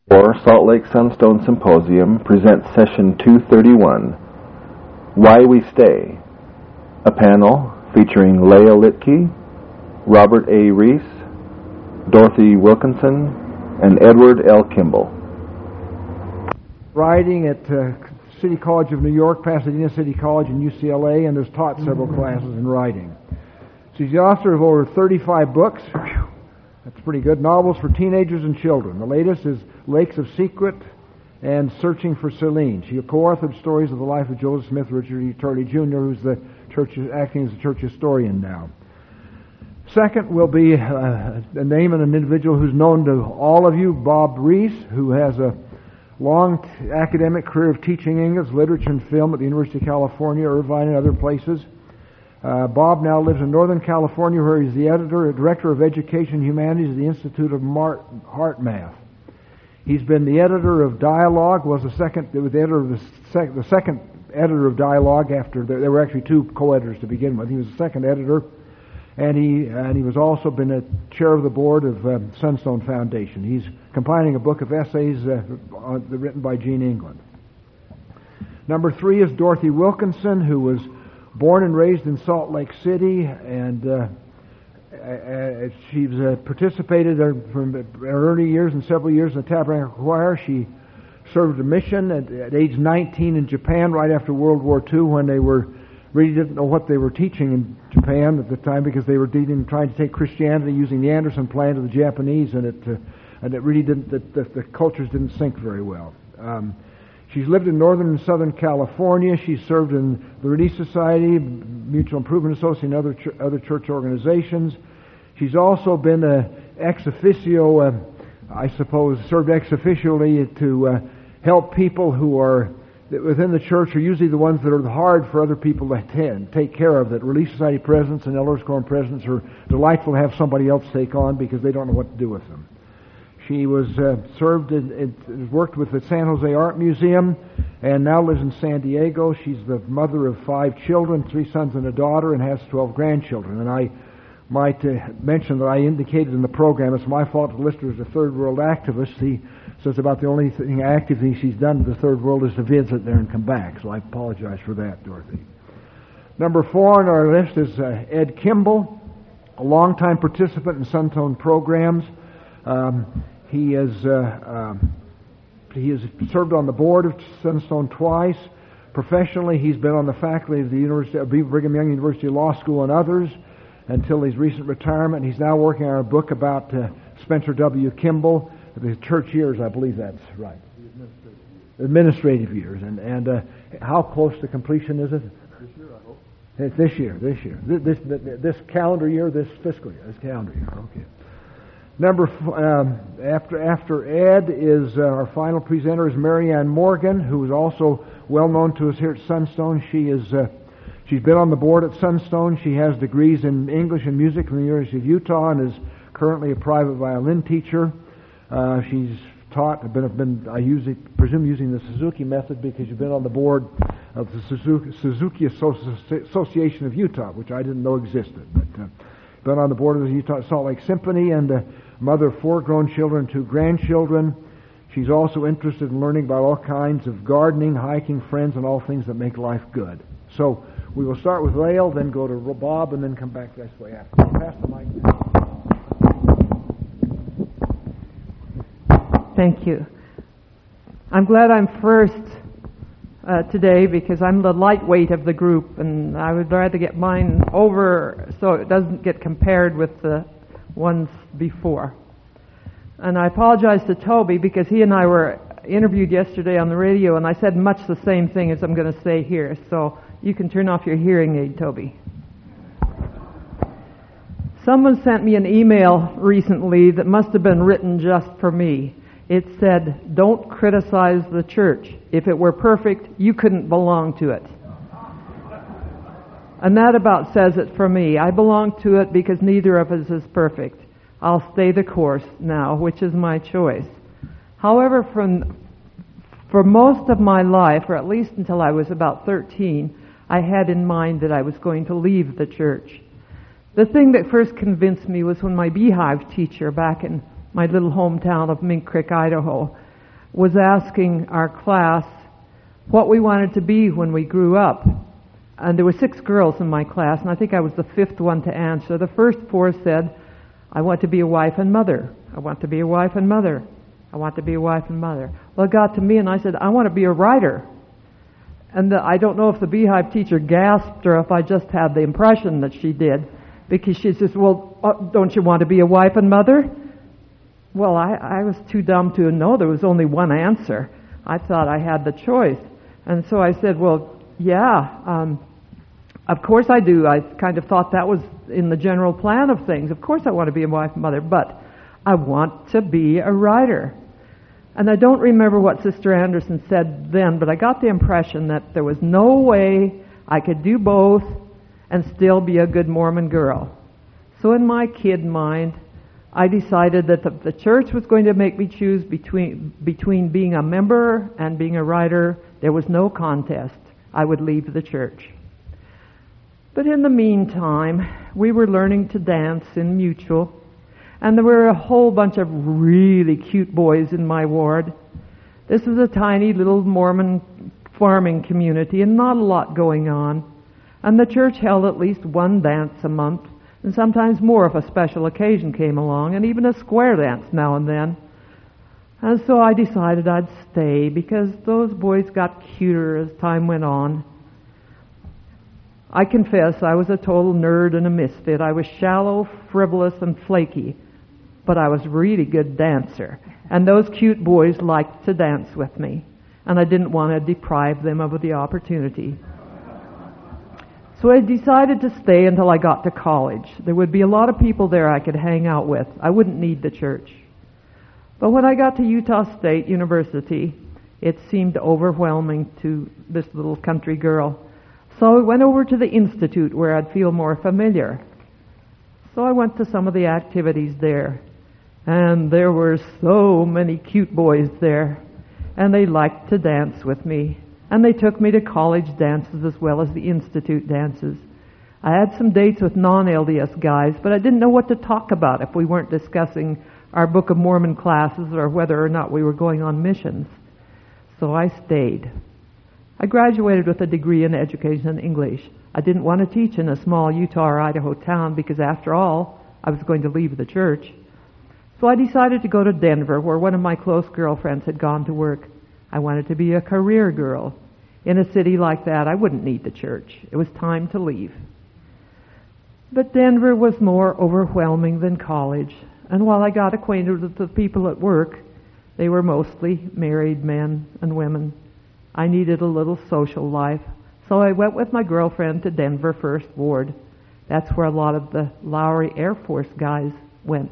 Or Salt Lake Sunstone Symposium presents Session 231, Why We Stay, a panel featuring Leah Litke, Robert A. Reese, Dorothy Wilkinson, and Edward L. Kimball. Writing at City College of New York, Pasadena City College, and UCLA, and has taught several classes in writing. She's the author of over 35 books. That's pretty good. Novels for teenagers and children. The latest is Lakes of Secret and Searching for Celine. She co-authored stories of the life of Joseph Smith Richard E. Turley Jr., who's acting as a church historian now. Second will be a name and an individual who's known to all of you, Bob Reese, who has a long academic career of teaching English, literature, and film at the University of California, Irvine, and other places. Bob now lives in Northern California, where he's the director of education humanities at the Institute of HeartMath. He's been the editor of Dialogue, the second editor of Dialogue after there were actually two co-editors to begin with. He was the second editor, and he was also been a chair of the board of Sunstone Foundation. He's compiling a book of essays written by Gene England. Number 3 is Dorothy Wilkinson, who was born and raised in Salt Lake City, and she's participated from early years and several years in the Tabernacle Choir. She served a mission at age 19 in Japan right after World War II, when they really didn't know what they were teaching in Japan at the time, because they were trying to take Christianity using the Anderson plan to the Japanese, and it really didn't. The cultures didn't sync very well. She's lived in Northern and Southern California. She's served in the Relief Society, Mutual Improvement Association, and other church organizations. She's also been ex officio, served ex officially to help people who are within the church, are usually the ones that are hard for other people to take care of. That Relief Society presidents and Elders Quorum presidents are delightful to have somebody else take on, because they don't know what to do with them. She was worked with the San Jose Art Museum, and now lives in San Diego. She's the mother of 5 children, 3 sons and a daughter, and has 12 grandchildren. And I might mention that I indicated in the program, it's my fault to list her as a third world activist. He says about the only active thing she's done to the third world is to visit there and come back. So I apologize for that, Dorothy. Number 4 on our list is Ed Kimball, a longtime participant in Sunstone programs. He has served on the board of Sunstone twice. Professionally, he's been on the faculty of the Brigham Young University Law School and others until his recent retirement. He's now working on a book about Spencer W. Kimball, the church years, I believe that's right. Administrative years. And how close to completion is it? This year, I hope. It's this year. This calendar year, this fiscal year, this calendar year, okay. After Ed is our final presenter is Marianne Morgan, who is also well known to us here at Sunstone. She's been on the board at Sunstone. She has degrees in English and music from the University of Utah, and is currently a private violin teacher. She's taught. I presume using the Suzuki method, because you've been on the board of the Suzuki Association of Utah, which I didn't know existed. But been on the board of the Utah Salt Lake Symphony, and mother of 4 grown children, 2 grandchildren. She's also interested in learning about all kinds of gardening, hiking, friends, and all things that make life good. So we will start with Lael, then go to Bob, and then come back this way after. Pass the mic. Thank you. I'm glad I'm first today, because I'm the lightweight of the group, and I would rather get mine over so it doesn't get compared with the ones before. And I apologize to Toby, because he and I were interviewed yesterday on the radio, and I said much the same thing as I'm going to say here. So you can turn off your hearing aid, Toby. Someone sent me an email recently that must have been written just for me. It said, "Don't criticize the church. If it were perfect, you couldn't belong to it." And that about says it for me. I belong to it because neither of us is perfect. I'll stay the course now, which is my choice. However, for most of my life, or at least until I was about 13, I had in mind that I was going to leave the church. The thing that first convinced me was when my Beehive teacher back in my little hometown of Mink Creek, Idaho, was asking our class what we wanted to be when we grew up. And there were 6 girls in my class, and I think I was the 5th one to answer. The first 4 said, I want to be a wife and mother. I want to be a wife and mother. I want to be a wife and mother. Well, it got to me, and I said, I want to be a writer. And I don't know if the Beehive teacher gasped or if I just had the impression that she did, because she says, well, don't you want to be a wife and mother? Well, I was too dumb to know there was only one answer. I thought I had the choice. And so I said, well, yeah, of course I do. I kind of thought that was in the general plan of things. Of course I want to be a wife and mother, but I want to be a writer. And I don't remember what Sister Anderson said then, but I got the impression that there was no way I could do both and still be a good Mormon girl. So in my kid mind, I decided that the church was going to make me choose between being a member and being a writer. There was no contest. I would leave the church. But in the meantime, we were learning to dance in Mutual, and there were a whole bunch of really cute boys in my ward. This was a tiny little Mormon farming community and not a lot going on. And the church held at least one dance a month, and sometimes more if a special occasion came along, and even a square dance now and then. And so I decided I'd stay because those boys got cuter as time went on. I confess I was a total nerd and a misfit. I was shallow, frivolous, and flaky, but I was a really good dancer. And those cute boys liked to dance with me, and I didn't want to deprive them of the opportunity. So I decided to stay until I got to college. There would be a lot of people there I could hang out with. I wouldn't need the church. But when I got to Utah State University, it seemed overwhelming to this little country girl. So I went over to the Institute where I'd feel more familiar. So I went to some of the activities there. And there were so many cute boys there. And they liked to dance with me. And they took me to college dances as well as the Institute dances. I had some dates with non-LDS guys, but I didn't know what to talk about if we weren't discussing our Book of Mormon classes or whether or not we were going on missions. So I stayed. I graduated with a degree in education and English. I didn't want to teach in a small Utah or Idaho town because, after all, I was going to leave the church. So I decided to go to Denver, where one of my close girlfriends had gone to work. I wanted to be a career girl. In a city like that, I wouldn't need the church. It was time to leave. But Denver was more overwhelming than college. And while I got acquainted with the people at work, they were mostly married men and women. I needed a little social life. So I went with my girlfriend to Denver First Ward. That's where a lot of the Lowry Air Force guys went.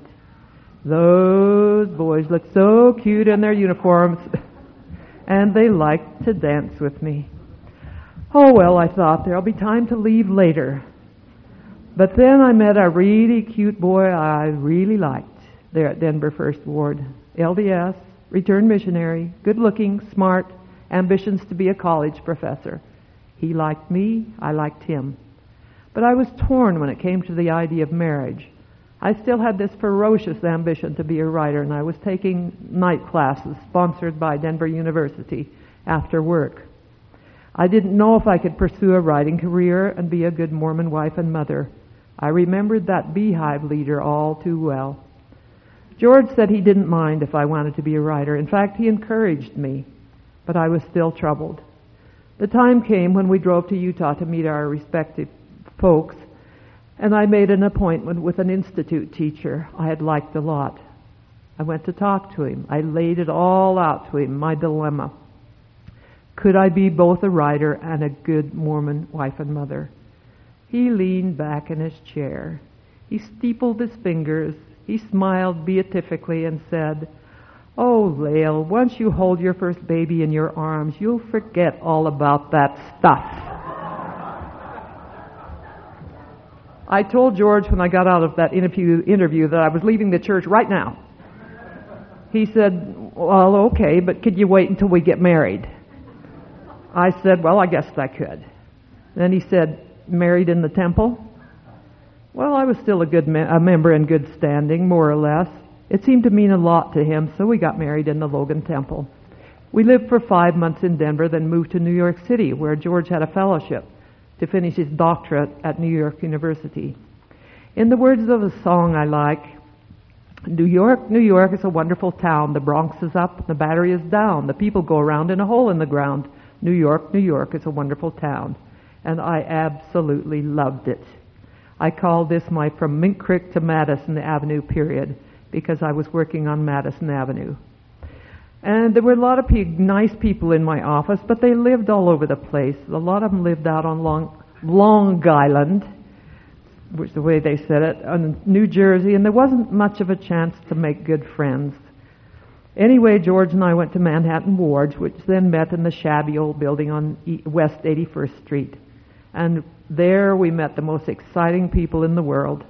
Those boys looked so cute in their uniforms. And they liked to dance with me. Oh, well, I thought, there'll be time to leave later. But then I met a really cute boy I really liked there at Denver First Ward. LDS, returned missionary, good-looking, smart, ambitions to be a college professor. He liked me, I liked him. But I was torn when it came to the idea of marriage. I still had this ferocious ambition to be a writer, and I was taking night classes sponsored by Denver University after work. I didn't know if I could pursue a writing career and be a good Mormon wife and mother. I remembered that Beehive leader all too well. George said he didn't mind if I wanted to be a writer. In fact, he encouraged me, but I was still troubled. The time came when we drove to Utah to meet our respective folks, and I made an appointment with an Institute teacher I had liked a lot. I went to talk to him. I laid it all out to him, my dilemma. Could I be both a writer and a good Mormon wife and mother? He leaned back in his chair. He steepled his fingers. He smiled beatifically and said, "Oh, Lael, once you hold your first baby in your arms, you'll forget all about that stuff." I told George when I got out of that interview that I was leaving the church right now. He said, "Well, okay, but could you wait until we get married?" I said, "Well, I guess I could." Then he said, "Married in the temple?" Well, I was still a member in good standing, more or less. It seemed to mean a lot to him, so we got married in the Logan Temple. We lived for 5 months in Denver, then moved to New York City, where George had a fellowship to finish his doctorate at New York University. In the words of a song I like, New York, New York is a wonderful town. The Bronx is up, the Battery is down. The people go around in a hole in the ground. New York, New York is a wonderful town. And I absolutely loved it. I call this my from Mink Creek to Madison Avenue period, because I was working on Madison Avenue. And there were a lot of nice people in my office, but they lived all over the place. A lot of them lived out on Long Island, which is the way they said it, in New Jersey, and there wasn't much of a chance to make good friends. Anyway, George and I went to Manhattan Wards, which then met in the shabby old building on West 81st Street. And there we met the most exciting people in the world.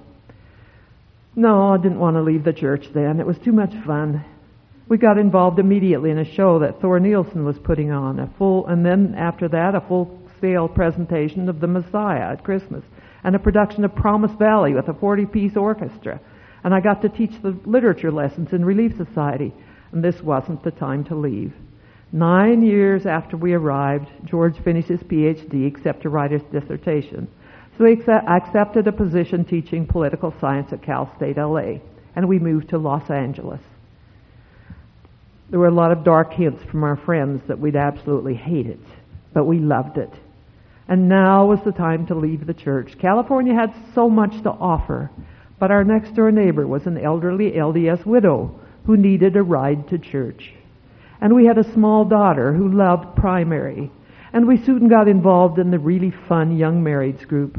No, I didn't want to leave the church then. It was too much fun. We got involved immediately in a show that Thor Nielsen was putting on, and then after that, a full-scale presentation of the Messiah at Christmas, and a production of Promise Valley with a 40-piece orchestra. And I got to teach the literature lessons in Relief Society, and this wasn't the time to leave. 9 years after we arrived, George finished his Ph.D., except to write his dissertation. So he accepted a position teaching political science at Cal State LA, and we moved to Los Angeles. There were a lot of dark hints from our friends that we'd absolutely hate it, but we loved it. And now was the time to leave the church. California had so much to offer, but our next door neighbor was an elderly LDS widow who needed a ride to church. And we had a small daughter who loved primary, and we soon got involved in the really fun young marrieds group.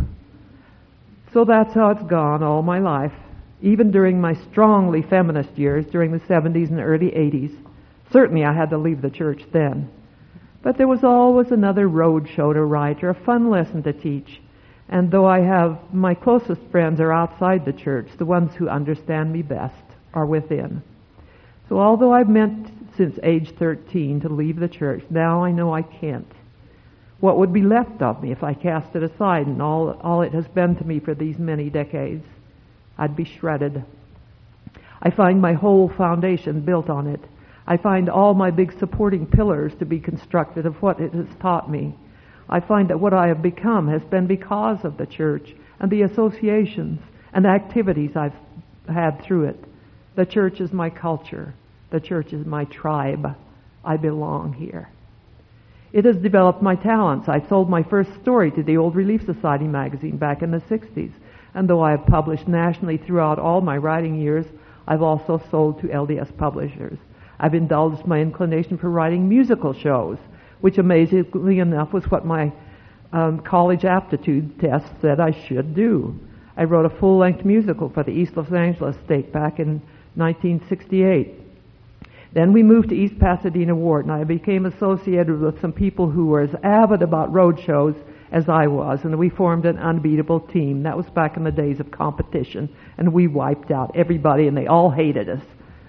So that's how it's gone all my life, even during my strongly feminist years during the 70s and early 80s. Certainly I had to leave the church then. But there was always another road show to write or a fun lesson to teach. And though my closest friends are outside the church, the ones who understand me best are within. So although I've meant since age 13 to leave the church, now I know I can't. What would be left of me if I cast it aside and all it has been to me for these many decades? I'd be shredded. I find my whole foundation built on it. I find all my big supporting pillars to be constructed of what it has taught me. I find that what I have become has been because of the church and the associations and activities I've had through it. The church is my culture. The church is my tribe. I belong here. It has developed my talents. I sold my first story to the Old Relief Society magazine back in the 60s. And though I have published nationally throughout all my writing years, I've also sold to LDS publishers. I've indulged my inclination for writing musical shows, which amazingly enough was what my college aptitude test said I should do. I wrote a full-length musical for the East Los Angeles State back in 1968. Then we moved to East Pasadena Ward, and I became associated with some people who were as avid about road shows as I was, and we formed an unbeatable team. That was back in the days of competition, and we wiped out everybody, and they all hated us.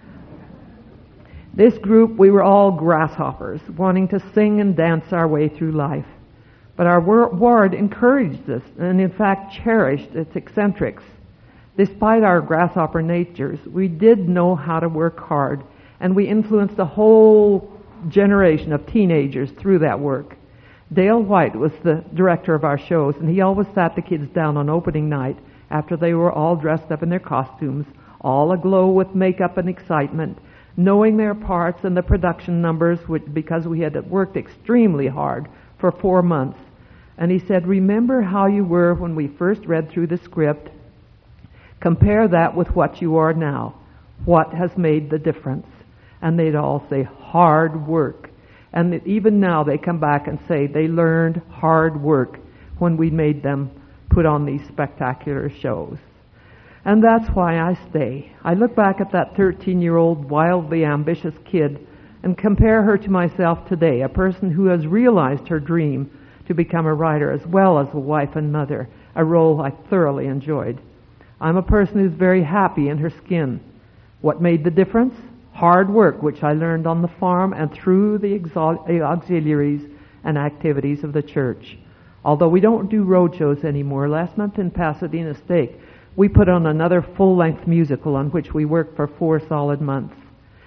This group, we were all grasshoppers, wanting to sing and dance our way through life. But our ward encouraged us, and in fact cherished its eccentrics. Despite our grasshopper natures, we did know how to work hard, and we influenced a whole generation of teenagers through that work. Dale White was the director of our shows, and he always sat the kids down on opening night after they were all dressed up in their costumes, all aglow with makeup and excitement, knowing their parts and the production numbers, because we had worked extremely hard for 4 months. And he said, remember how you were when we first read through the script. Compare that with what you are now. What has made the difference? And they'd all say, hard work. And even now they come back and say they learned hard work when we made them put on these spectacular shows. And that's why I stay. I look back at that 13-year-old wildly ambitious kid and compare her to myself today, a person who has realized her dream to become a writer as well as a wife and mother, a role I thoroughly enjoyed. I'm a person who's very happy in her skin. What made the difference? Hard work, which I learned on the farm and through the auxiliaries and activities of the church. Although we don't do road shows anymore, last month in Pasadena State, we put on another full-length musical on which we worked for 4 solid months.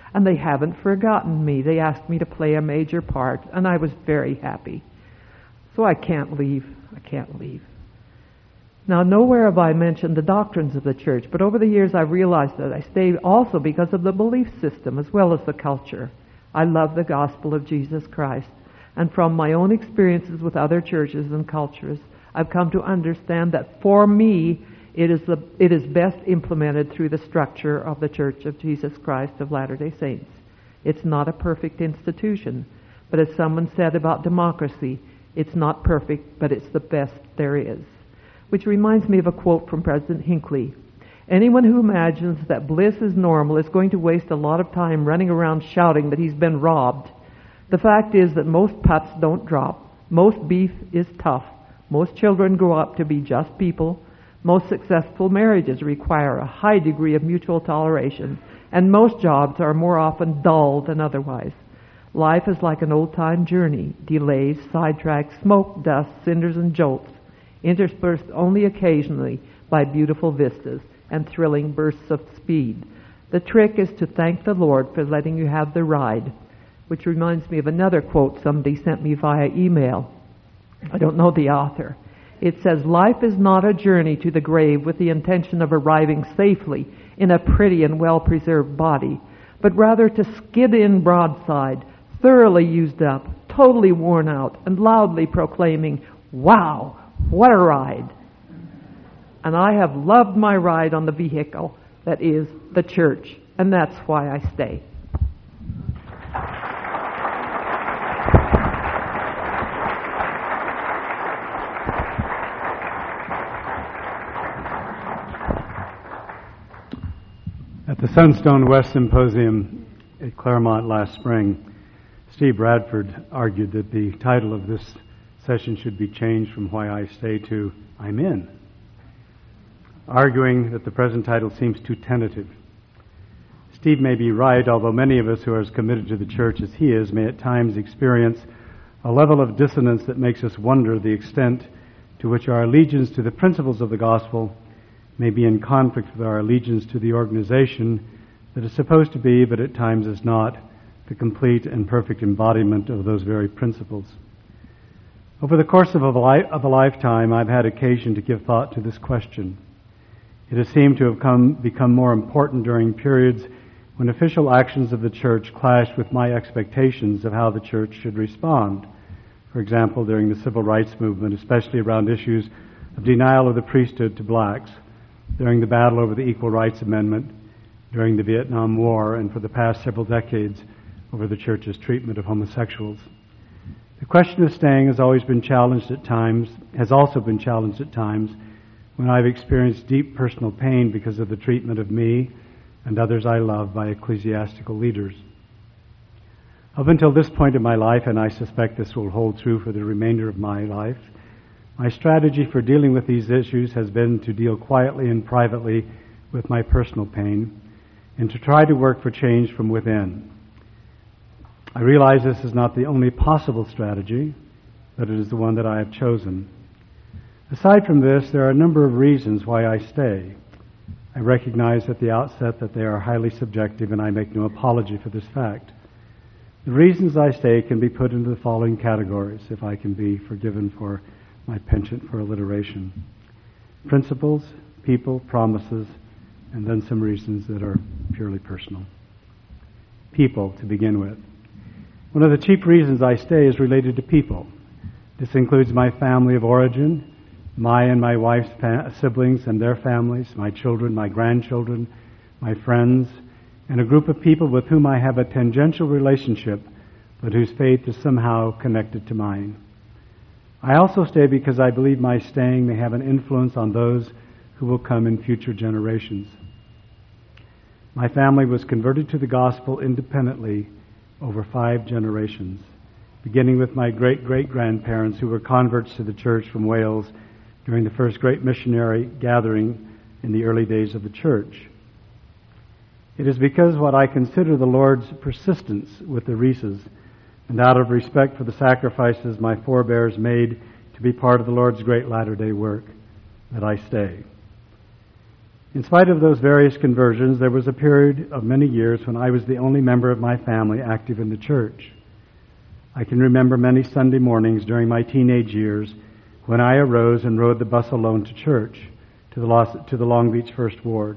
And they haven't forgotten me. They asked me to play a major part, and I was very happy. So I can't leave. I can't leave. Now, nowhere have I mentioned the doctrines of the church, but over the years I've realized that I stayed also because of the belief system as well as the culture. I love the gospel of Jesus Christ. And from my own experiences with other churches and cultures, I've come to understand that for me, it is best implemented through the structure of the Church of Jesus Christ of Latter-day Saints. It's not a perfect institution, but as someone said about democracy, it's not perfect, but it's the best there is. Which reminds me of a quote from President Hinckley. Anyone who imagines that bliss is normal is going to waste a lot of time running around shouting that he's been robbed. The fact is that most pups don't drop. Most beef is tough. Most children grow up to be just people. Most successful marriages require a high degree of mutual toleration, and most jobs are more often dull than otherwise. Life is like an old-time journey, delays, sidetracks, smoke, dust, cinders, and jolts, interspersed only occasionally by beautiful vistas and thrilling bursts of speed. The trick is to thank the Lord for letting you have the ride, which reminds me of another quote somebody sent me via email. I don't know the author. It says, life is not a journey to the grave with the intention of arriving safely in a pretty and well-preserved body, but rather to skid in broadside, thoroughly used up, totally worn out, and loudly proclaiming, wow, what a ride. And I have loved my ride on the vehicle that is the church, and that's why I stay. At the Sunstone West Symposium at Claremont last spring, Steve Bradford argued that the title of this session should be changed from Why I Stay to I'm In, arguing that the present title seems too tentative. Steve may be right, although many of us who are as committed to the church as he is may at times experience a level of dissonance that makes us wonder the extent to which our allegiance to the principles of the gospel may be in conflict with our allegiance to the organization that is supposed to be, but at times is not, the complete and perfect embodiment of those very principles. Over the course of a lifetime, I've had occasion to give thought to this question. It has seemed to have become more important during periods when official actions of the church clashed with my expectations of how the church should respond. For example, during the civil rights movement, especially around issues of denial of the priesthood to blacks, during the battle over the Equal Rights Amendment, during the Vietnam War, and for the past several decades over the church's treatment of homosexuals. The question of staying has also been challenged at times when I've experienced deep personal pain because of the treatment of me and others I love by ecclesiastical leaders. Up until this point in my life, and I suspect this will hold true for the remainder of my life, my strategy for dealing with these issues has been to deal quietly and privately with my personal pain and to try to work for change from within. I realize this is not the only possible strategy, but it is the one that I have chosen. Aside from this, there are a number of reasons why I stay. I recognize at the outset that they are highly subjective, and I make no apology for this fact. The reasons I stay can be put into the following categories, if I can be forgiven for my penchant for alliteration: principles, people, promises, and then some reasons that are purely personal. People, to begin with. One of the chief reasons I stay is related to people. This includes my family of origin, my and my wife's siblings and their families, my children, my grandchildren, my friends, and a group of people with whom I have a tangential relationship, but whose faith is somehow connected to mine. I also stay because I believe my staying may have an influence on those who will come in future generations. My family was converted to the gospel independently over 5 generations, beginning with my great-great-grandparents who were converts to the church from Wales during the first great missionary gathering in the early days of the church. It is because what I consider the Lord's persistence with the Reeses, and out of respect for the sacrifices my forebears made to be part of the Lord's great latter-day work, that I stay. In spite of those various conversions, there was a period of many years when I was the only member of my family active in the church. I can remember many Sunday mornings during my teenage years when I arose and rode the bus alone to church, to the Long Beach First Ward.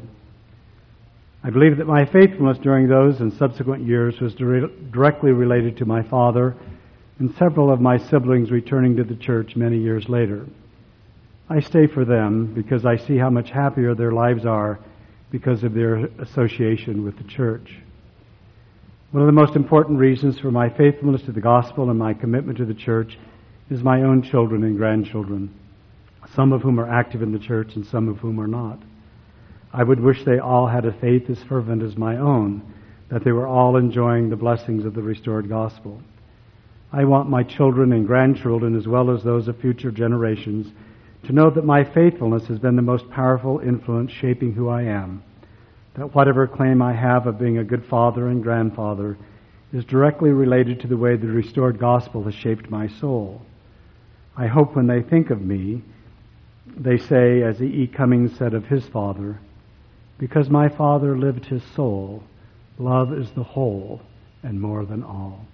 I believe that my faithfulness during those and subsequent years was directly related to my father and several of my siblings returning to the church many years later. I stay for them because I see how much happier their lives are because of their association with the church. One of the most important reasons for my faithfulness to the gospel and my commitment to the church is my own children and grandchildren, some of whom are active in the church and some of whom are not. I would wish they all had a faith as fervent as my own, that they were all enjoying the blessings of the restored gospel. I want my children and grandchildren, as well as those of future generations, to know that my faithfulness has been the most powerful influence shaping who I am, that whatever claim I have of being a good father and grandfather is directly related to the way the restored gospel has shaped my soul. I hope when they think of me, they say, as E. Cummings said of his father, "Because my father lived his soul, love is the whole and more than all."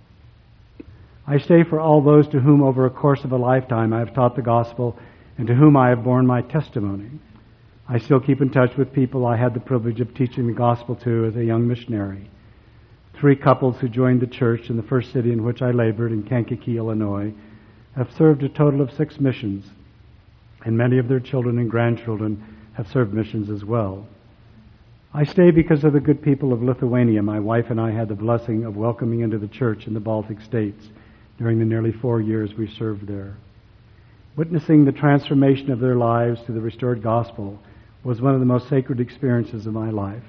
I stay for all those to whom over a course of a lifetime I have taught the gospel and to whom I have borne my testimony. I still keep in touch with people I had the privilege of teaching the gospel to as a young missionary. 3 couples who joined the church in the first city in which I labored, in Kankakee, Illinois, have served a total of 6 missions, and many of their children and grandchildren have served missions as well. I stay because of the good people of Lithuania. My wife and I had the blessing of welcoming into the church in the Baltic states during the nearly 4 years we served there. Witnessing the transformation of their lives to the restored gospel was one of the most sacred experiences of my life.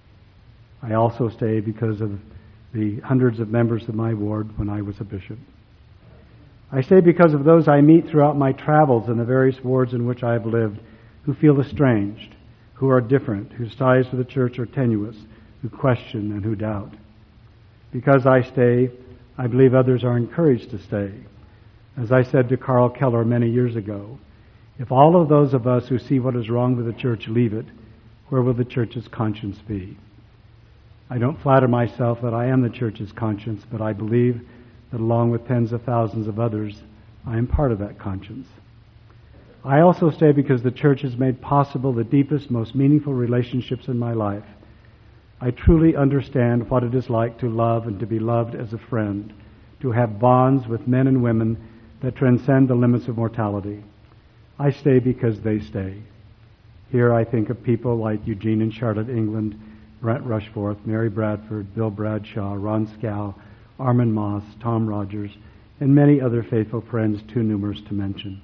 I also stay because of the hundreds of members of my ward when I was a bishop. I stay because of those I meet throughout my travels in the various wards in which I have lived who feel estranged, who are different, whose ties to the church are tenuous, who question and who doubt. Because I stay, I believe others are encouraged to stay. As I said to Carl Keller many years ago, if all of those of us who see what is wrong with the church leave it, where will the church's conscience be? I don't flatter myself that I am the church's conscience, but I believe that along with tens of thousands of others, I am part of that conscience. I also stay because the church has made possible the deepest, most meaningful relationships in my life. I truly understand what it is like to love and to be loved as a friend, to have bonds with men and women that transcend the limits of mortality. I stay because they stay. Here I think of people like Eugene and Charlotte England, Brent Rushforth, Mary Bradford, Bill Bradshaw, Ron Scow, Armin Moss, Tom Rogers, and many other faithful friends too numerous to mention.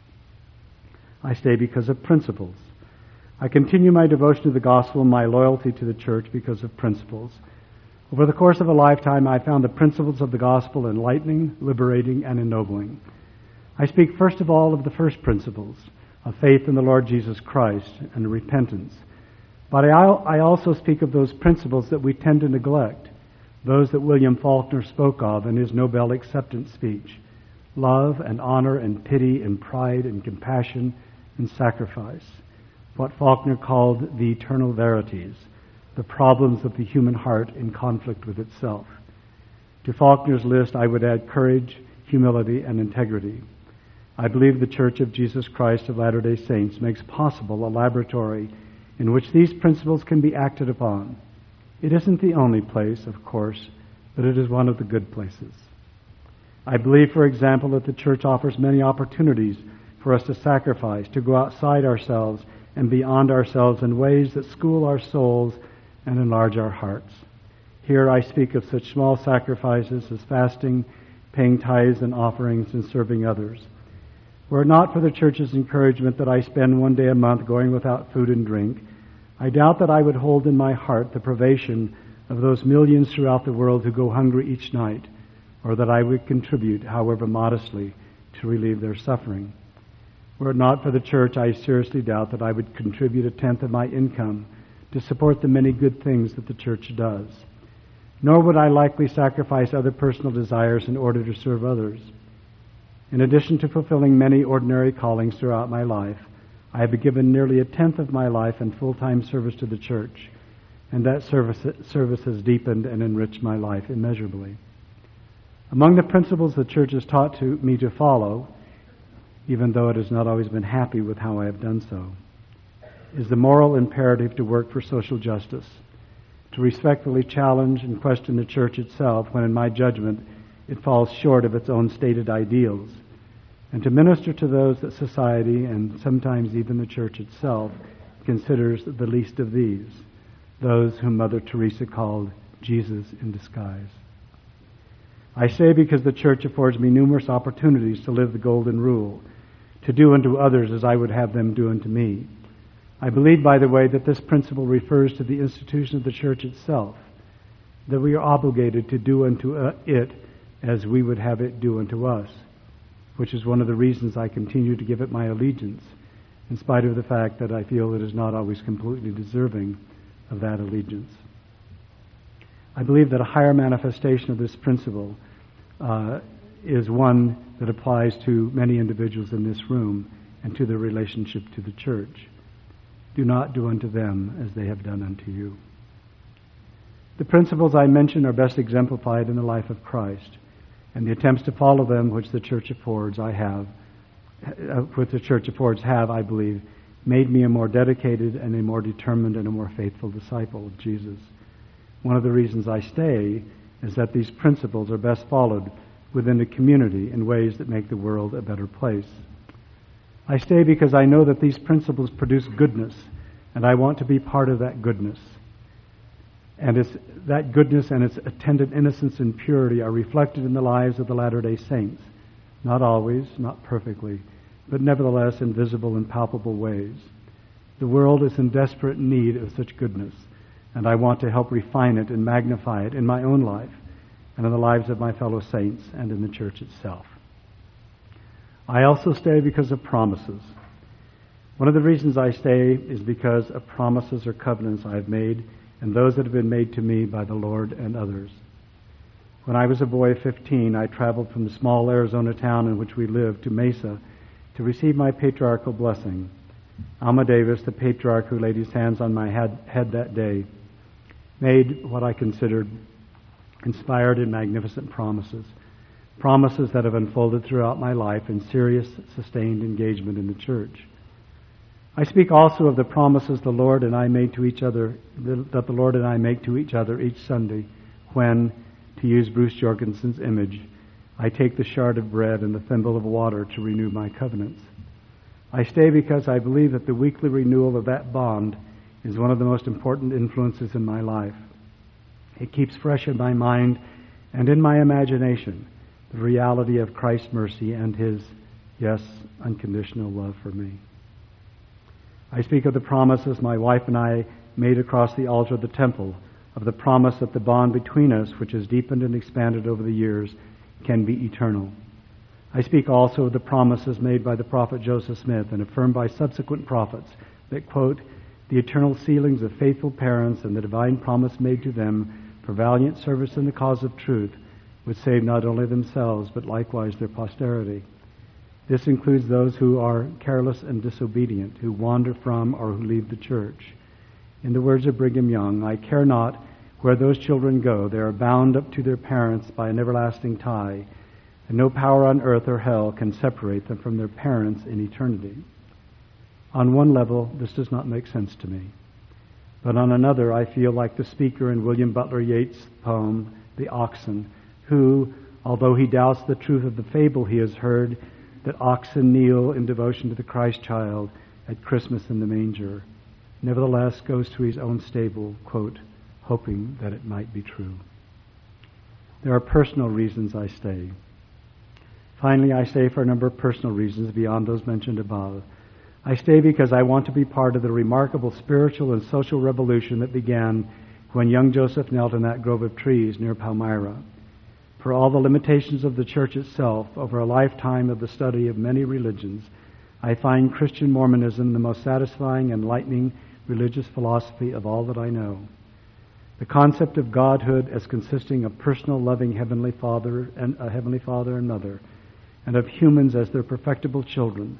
I stay because of principles. I continue my devotion to the gospel and my loyalty to the church because of principles. Over the course of a lifetime, I found the principles of the gospel enlightening, liberating, and ennobling. I speak first of all of the first principles, of faith in the Lord Jesus Christ and repentance. But I also speak of those principles that we tend to neglect, those that William Faulkner spoke of in his Nobel acceptance speech: love and honor and pity and pride and compassion and sacrifice, what Faulkner called the eternal verities, the problems of the human heart in conflict with itself. To Faulkner's list, I would add courage, humility, and integrity. I believe the Church of Jesus Christ of Latter-day Saints makes possible a laboratory in which these principles can be acted upon. It isn't the only place, of course, but it is one of the good places. I believe, for example, that the church offers many opportunities for us to sacrifice, to go outside ourselves and beyond ourselves in ways that school our souls and enlarge our hearts. Here I speak of such small sacrifices as fasting, paying tithes and offerings, and serving others. Were it not for the church's encouragement that I spend one day a month going without food and drink, I doubt that I would hold in my heart the privation of those millions throughout the world who go hungry each night, or that I would contribute, however modestly, to relieve their suffering. Were it not for the church, I seriously doubt that I would contribute 1/10 of my income to support the many good things that the church does. Nor would I likely sacrifice other personal desires in order to serve others. In addition to fulfilling many ordinary callings throughout my life, I have given nearly 1/10 of my life in full-time service to the church, and that service has deepened and enriched my life immeasurably. Among the principles the church has taught me to follow, even though it has not always been happy with how I have done so, is the moral imperative to work for social justice, to respectfully challenge and question the church itself when, in my judgment, it falls short of its own stated ideals, and to minister to those that society, and sometimes even the church itself, considers the least of these, those whom Mother Teresa called Jesus in disguise. I say because the church affords me numerous opportunities to live the golden rule, to do unto others as I would have them do unto me. I believe, by the way, that this principle refers to the institution of the church itself, that we are obligated to do unto it as we would have it do unto us, which is one of the reasons I continue to give it my allegiance, in spite of the fact that I feel it is not always completely deserving of that allegiance. I believe that a higher manifestation of this principle is one that applies to many individuals in this room and to their relationship to the church. Do not do unto them as they have done unto you. The principles I mention are best exemplified in the life of Christ, and the attempts to follow them which the church affords have, I believe, made me a more dedicated and a more determined and a more faithful disciple of Jesus. One of the reasons I stay is that these principles are best followed within the community in ways that make the world a better place. I stay because I know that these principles produce goodness, and I want to be part of that goodness. And that goodness and its attendant innocence and purity are reflected in the lives of the Latter-day Saints. Not always, not perfectly, but nevertheless in visible and palpable ways. The world is in desperate need of such goodness, and I want to help refine it and magnify it in my own life and in the lives of my fellow saints and in the church itself. I also stay because of promises. One of the reasons I stay is because of promises or covenants I have made and those that have been made to me by the Lord and others. When I was a boy of 15, I traveled from the small Arizona town in which we lived to Mesa to receive my patriarchal blessing. Alma Davis, the patriarch who laid his hands on my head that day, made what I considered inspired and magnificent promises that have unfolded throughout my life in serious, sustained engagement in the church. I speak also of the promises the Lord and I make to each other, that the Lord and I make to each other each Sunday when, to use Bruce Jorgensen's image, I take the shard of bread and the thimble of water to renew my covenants. I stay because I believe that the weekly renewal of that bond is one of the most important influences in my life. It keeps fresh in my mind and in my imagination the reality of Christ's mercy and His, yes, unconditional love for me. I speak of the promises my wife and I made across the altar of the temple, of the promise that the bond between us, which has deepened and expanded over the years, can be eternal. I speak also of the promises made by the prophet Joseph Smith and affirmed by subsequent prophets that, quote, the eternal sealings of faithful parents and the divine promise made to them for valiant service in the cause of truth would save not only themselves but likewise their posterity. This includes those who are careless and disobedient, who wander from or who leave the church. In the words of Brigham Young, I care not where those children go. They are bound up to their parents by an everlasting tie, and no power on earth or hell can separate them from their parents in eternity. On one level, this does not make sense to me. But on another, I feel like the speaker in William Butler Yeats' poem, The Oxen, who, although he doubts the truth of the fable he has heard, that oxen kneel in devotion to the Christ child at Christmas in the manger, nevertheless goes to his own stable, quote, hoping that it might be true. There are personal reasons I stay. Finally, I stay for a number of personal reasons beyond those mentioned above. I stay because I want to be part of the remarkable spiritual and social revolution that began when young Joseph knelt in that grove of trees near Palmyra. For all the limitations of the church itself, over a lifetime of the study of many religions, I find Christian Mormonism the most satisfying and enlightening religious philosophy of all that I know. The concept of Godhood as consisting of personal, loving Heavenly Father and Mother, and of humans as their perfectible children,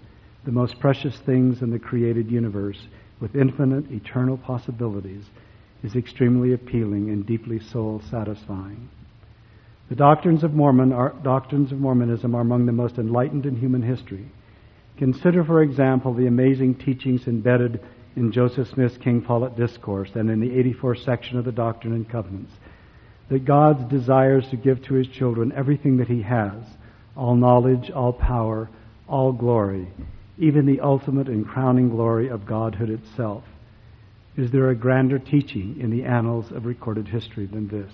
the most precious things in the created universe, with infinite eternal possibilities, is extremely appealing and deeply soul-satisfying. The doctrines of Mormonism are among the most enlightened in human history. Consider, for example, the amazing teachings embedded in Joseph Smith's King Follett Discourse and in the 84th section of the Doctrine and Covenants, that God desires to give to His children everything that He has, all knowledge, all power, all glory, even the ultimate and crowning glory of Godhood itself. Is there a grander teaching in the annals of recorded history than this?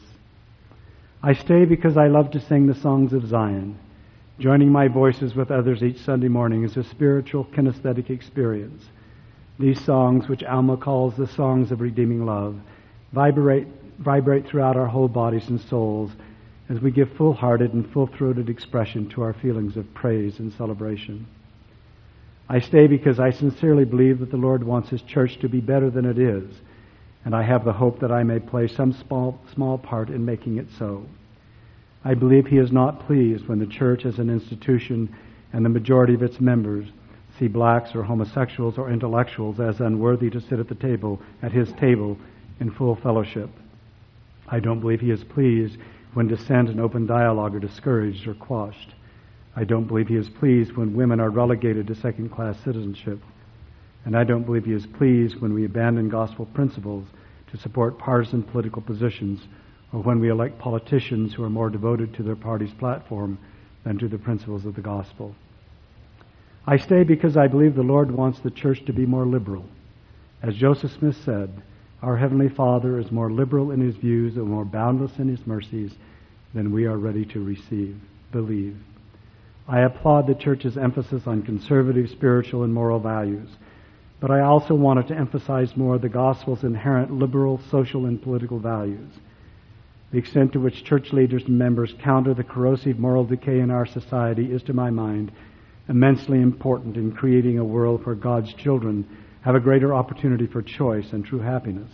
I stay because I love to sing the songs of Zion. Joining my voices with others each Sunday morning is a spiritual kinesthetic experience. These songs, which Alma calls the songs of redeeming love, vibrate throughout our whole bodies and souls as we give full-hearted and full-throated expression to our feelings of praise and celebration. I stay because I sincerely believe that the Lord wants His church to be better than it is, and I have the hope that I may play some small part in making it so. I believe He is not pleased when the church as an institution and the majority of its members see blacks or homosexuals or intellectuals as unworthy to sit at His table in full fellowship. I don't believe He is pleased when dissent and open dialogue are discouraged or quashed. I don't believe He is pleased when women are relegated to second-class citizenship. And I don't believe He is pleased when we abandon gospel principles to support partisan political positions, or when we elect politicians who are more devoted to their party's platform than to the principles of the gospel. I stay because I believe the Lord wants the church to be more liberal. As Joseph Smith said, our Heavenly Father is more liberal in His views and more boundless in His mercies than we are ready to believe. I applaud the church's emphasis on conservative spiritual and moral values, but I also wanted to emphasize more the gospel's inherent liberal social and political values. The extent to which church leaders and members counter the corrosive moral decay in our society is, to my mind, immensely important in creating a world where God's children have a greater opportunity for choice and true happiness.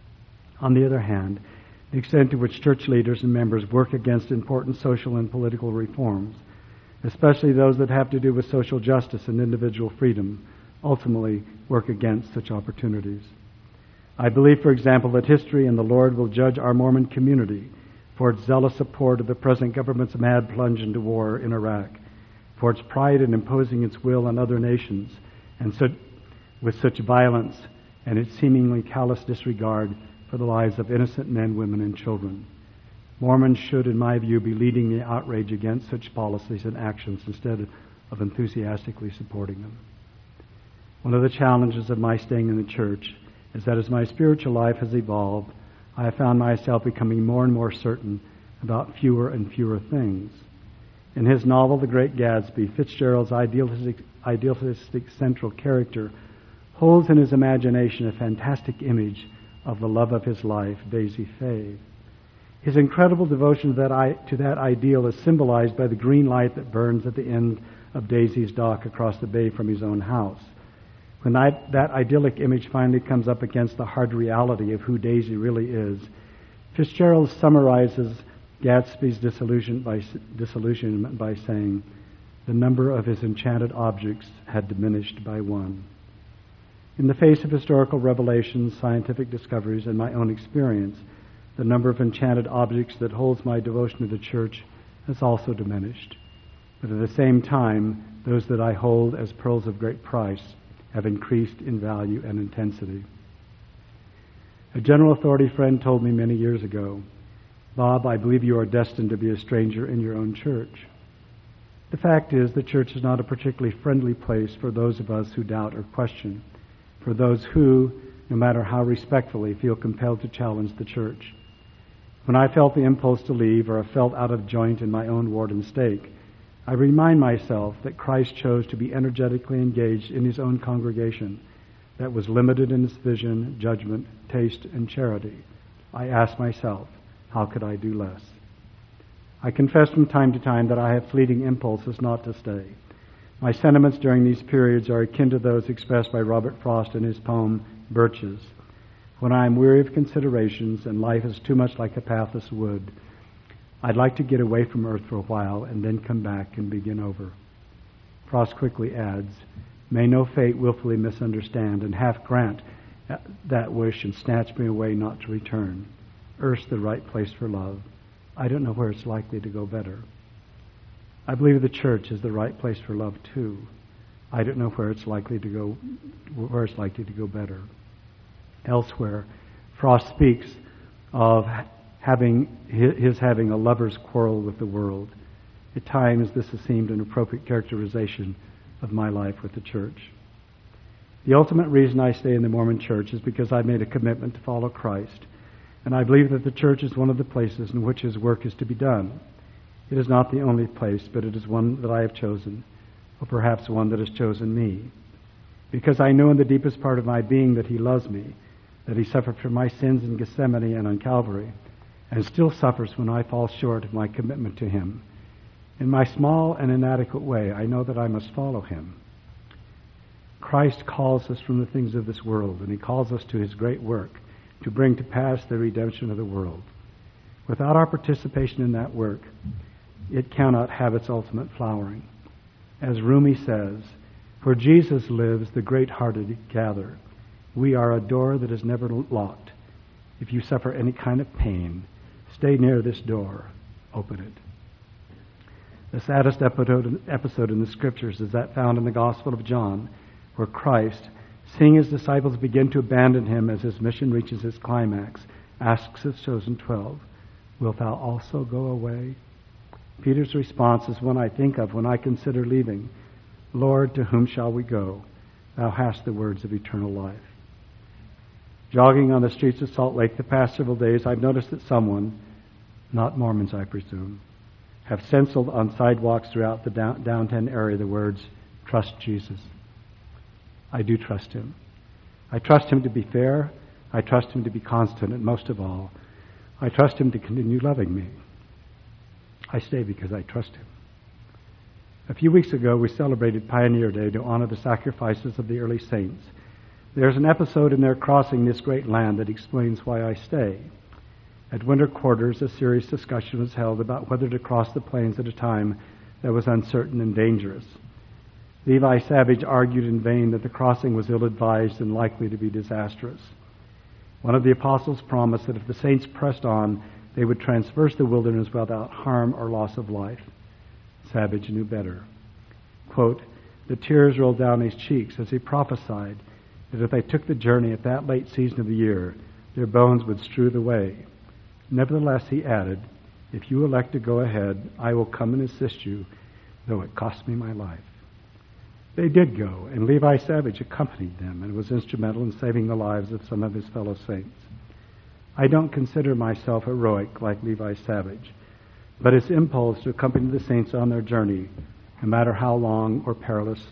On the other hand, the extent to which church leaders and members work against important social and political reforms, especially those that have to do with social justice and individual freedom, ultimately work against such opportunities. I believe, for example, that history and the Lord will judge our Mormon community for its zealous support of the present government's mad plunge into war in Iraq, for its pride in imposing its will on other nations, and with such violence and its seemingly callous disregard for the lives of innocent men, women, and children. Mormons should, in my view, be leading the outrage against such policies and actions instead of enthusiastically supporting them. One of the challenges of my staying in the church is that as my spiritual life has evolved, I have found myself becoming more and more certain about fewer and fewer things. In his novel, The Great Gatsby, Fitzgerald's idealistic central character holds in his imagination a fantastic image of the love of his life, Daisy Fay. His incredible devotion to that ideal is symbolized by the green light that burns at the end of Daisy's dock across the bay from his own house. When that idyllic image finally comes up against the hard reality of who Daisy really is, Fitzgerald summarizes Gatsby's disillusionment by saying, the number of his enchanted objects had diminished by one. In the face of historical revelations, scientific discoveries, and my own experience, the number of enchanted objects that holds my devotion to the church has also diminished. But at the same time, those that I hold as pearls of great price have increased in value and intensity. A general authority friend told me many years ago, Bob, I believe you are destined to be a stranger in your own church. The fact is, the church is not a particularly friendly place for those of us who doubt or question, for those who, no matter how respectfully, feel compelled to challenge the church. When I felt the impulse to leave or felt out of joint in my own ward and stake, I remind myself that Christ chose to be energetically engaged in his own congregation that was limited in its vision, judgment, taste, and charity. I ask myself, how could I do less? I confess from time to time that I have fleeting impulses not to stay. My sentiments during these periods are akin to those expressed by Robert Frost in his poem, Birches. When I am weary of considerations and life is too much like a pathless wood, I'd like to get away from earth for a while and then come back and begin over. Frost quickly adds, May no fate willfully misunderstand, and half grant that wish and snatch me away not to return. Earth's the right place for love. I don't know where it's likely to go better. I believe the church is the right place for love too. I don't know where it's likely to go better. Elsewhere, Frost speaks of having a lover's quarrel with the world. At times, this has seemed an appropriate characterization of my life with the church. The ultimate reason I stay in the Mormon Church is because I've made a commitment to follow Christ, and I believe that the church is one of the places in which His work is to be done. It is not the only place, but it is one that I have chosen, or perhaps one that has chosen me, because I know in the deepest part of my being that He loves me, that He suffered for my sins in Gethsemane and on Calvary, and still suffers when I fall short of my commitment to Him. In my small and inadequate way, I know that I must follow Him. Christ calls us from the things of this world, and He calls us to His great work, to bring to pass the redemption of the world. Without our participation in that work, it cannot have its ultimate flowering. As Rumi says, "Where Jesus lives, the great-hearted gather. We are a door that is never locked. If you suffer any kind of pain, stay near this door. Open it." The saddest episode in the Scriptures is that found in the Gospel of John, where Christ, seeing His disciples begin to abandon Him as His mission reaches its climax, asks His chosen 12, "Wilt thou also go away?" Peter's response is one I think of when I consider leaving. "Lord, to whom shall we go? Thou hast the words of eternal life." Jogging on the streets of Salt Lake the past several days, I've noticed that someone, not Mormons I presume, have stenciled on sidewalks throughout the downtown area the words, "Trust Jesus." I do trust Him. I trust Him to be fair. I trust Him to be constant. And most of all, I trust Him to continue loving me. I stay because I trust Him. A few weeks ago, we celebrated Pioneer Day to honor the sacrifices of the early saints. There's an episode in their crossing this great land that explains why I stay. At winter quarters, a serious discussion was held about whether to cross the plains at a time that was uncertain and dangerous. Levi Savage argued in vain that the crossing was ill-advised and likely to be disastrous. One of the apostles promised that if the saints pressed on, they would traverse the wilderness without harm or loss of life. Savage knew better. Quote, "The tears rolled down his cheeks as he prophesied that if they took the journey at that late season of the year, their bones would strew the way. Nevertheless," he added, "if you elect to go ahead, I will come and assist you, though it cost me my life." They did go, and Levi Savage accompanied them and was instrumental in saving the lives of some of his fellow saints. I don't consider myself heroic like Levi Savage, but his impulse to accompany the saints on their journey, no matter how long or perilous,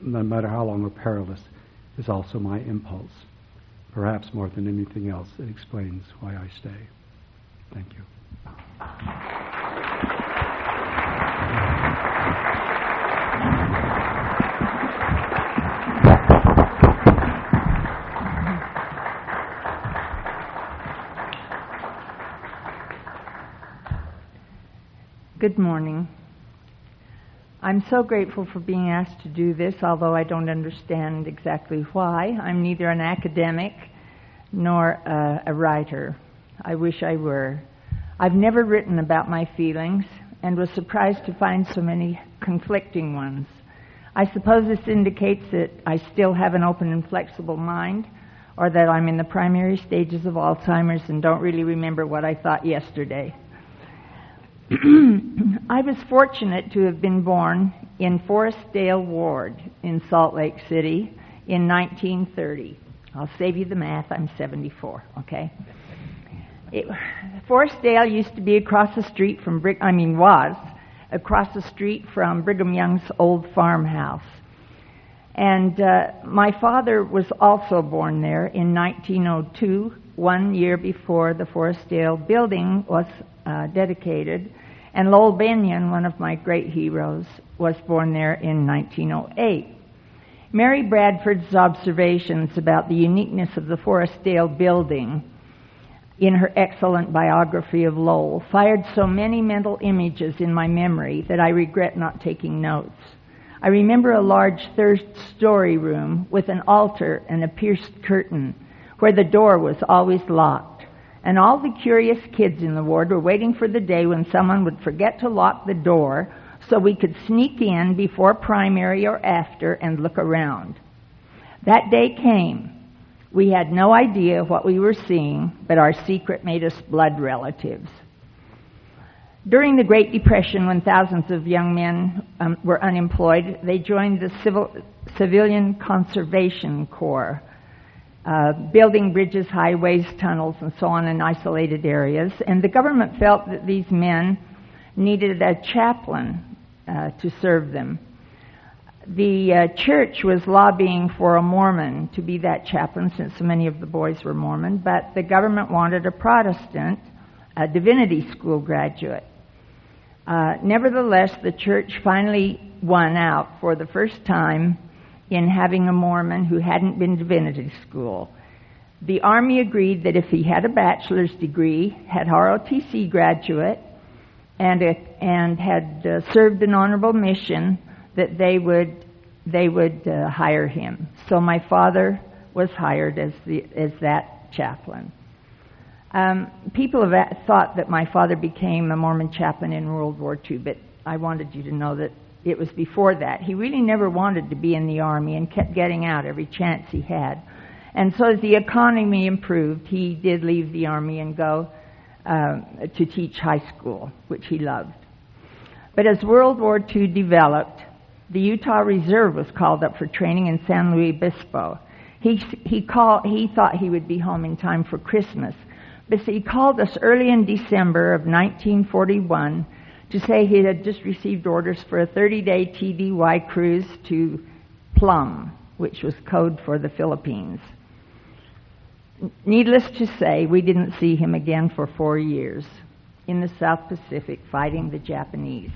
is also my impulse. Perhaps more than anything else, it explains why I stay. Thank you. Good morning. I'm so grateful for being asked to do this, although I don't understand exactly why. I'm neither an academic nor a writer. I wish I were. I've never written about my feelings and was surprised to find so many conflicting ones. I suppose this indicates that I still have an open and flexible mind, or that I'm in the primary stages of Alzheimer's and don't really remember what I thought yesterday. I was fortunate to have been born in Forestdale Ward in Salt Lake City in 1930. I'll save you the math, I'm 74, okay? Forestdale used to be across the street from across the street from Brigham Young's old farmhouse. And my father was also born there in 1902, 1 year before the Forestdale building was dedicated. And Lowell Benyon, one of my great heroes, was born there in 1908. Mary Bradford's observations about the uniqueness of the Forestdale building in her excellent biography of Lowell fired so many mental images in my memory that I regret not taking notes. I remember a large third-story room with an altar and a pierced curtain where the door was always locked. And all the curious kids in the ward were waiting for the day when someone would forget to lock the door so we could sneak in before primary or after and look around. That day came. We had no idea what we were seeing, but our secret made us blood relatives. During the Great Depression, when thousands of young men were unemployed, they joined the Civilian Conservation Corps, building bridges, highways, tunnels, and so on in isolated areas. And the government felt that these men needed a chaplain to serve them. The church was lobbying for a Mormon to be that chaplain, since so many of the boys were Mormon, but the government wanted a Protestant, a divinity school graduate. Nevertheless, the church finally won out for the first time in having a Mormon who hadn't been to divinity school. The Army agreed that if he had a bachelor's degree, had ROTC graduate, and had served an honorable mission, that they would hire him. So my father was hired as that chaplain. People have thought that my father became a Mormon chaplain in World War II, but I wanted you to know that it was before that. He really never wanted to be in the Army and kept getting out every chance he had. And so as the economy improved, he did leave the Army and go to teach high school, which he loved. But as World War II developed, the Utah Reserve was called up for training in San Luis Obispo. He thought he would be home in time for Christmas. But he called us early in December of 1941 to say he had just received orders for a 30-day TDY cruise to Plum, which was code for the Philippines. Needless to say, we didn't see him again for 4 years in the South Pacific fighting the Japanese.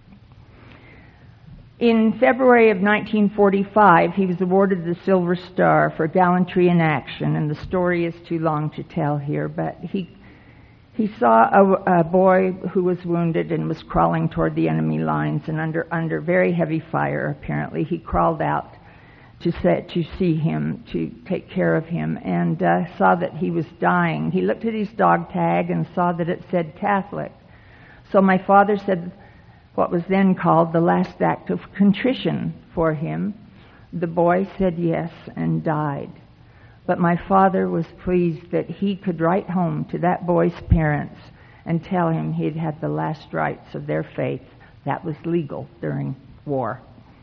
In February of 1945, he was awarded the Silver Star for gallantry in action, and the story is too long to tell here, but he saw a boy who was wounded and was crawling toward the enemy lines, and under very heavy fire, apparently, he crawled out to see him, to take care of him, and saw that he was dying. He looked at his dog tag and saw that it said Catholic. So my father said what was then called the last act of contrition for him. The boy said yes and died. But my father was pleased that he could write home to that boy's parents and tell him he'd had the last rites of their faith. That was legal during war.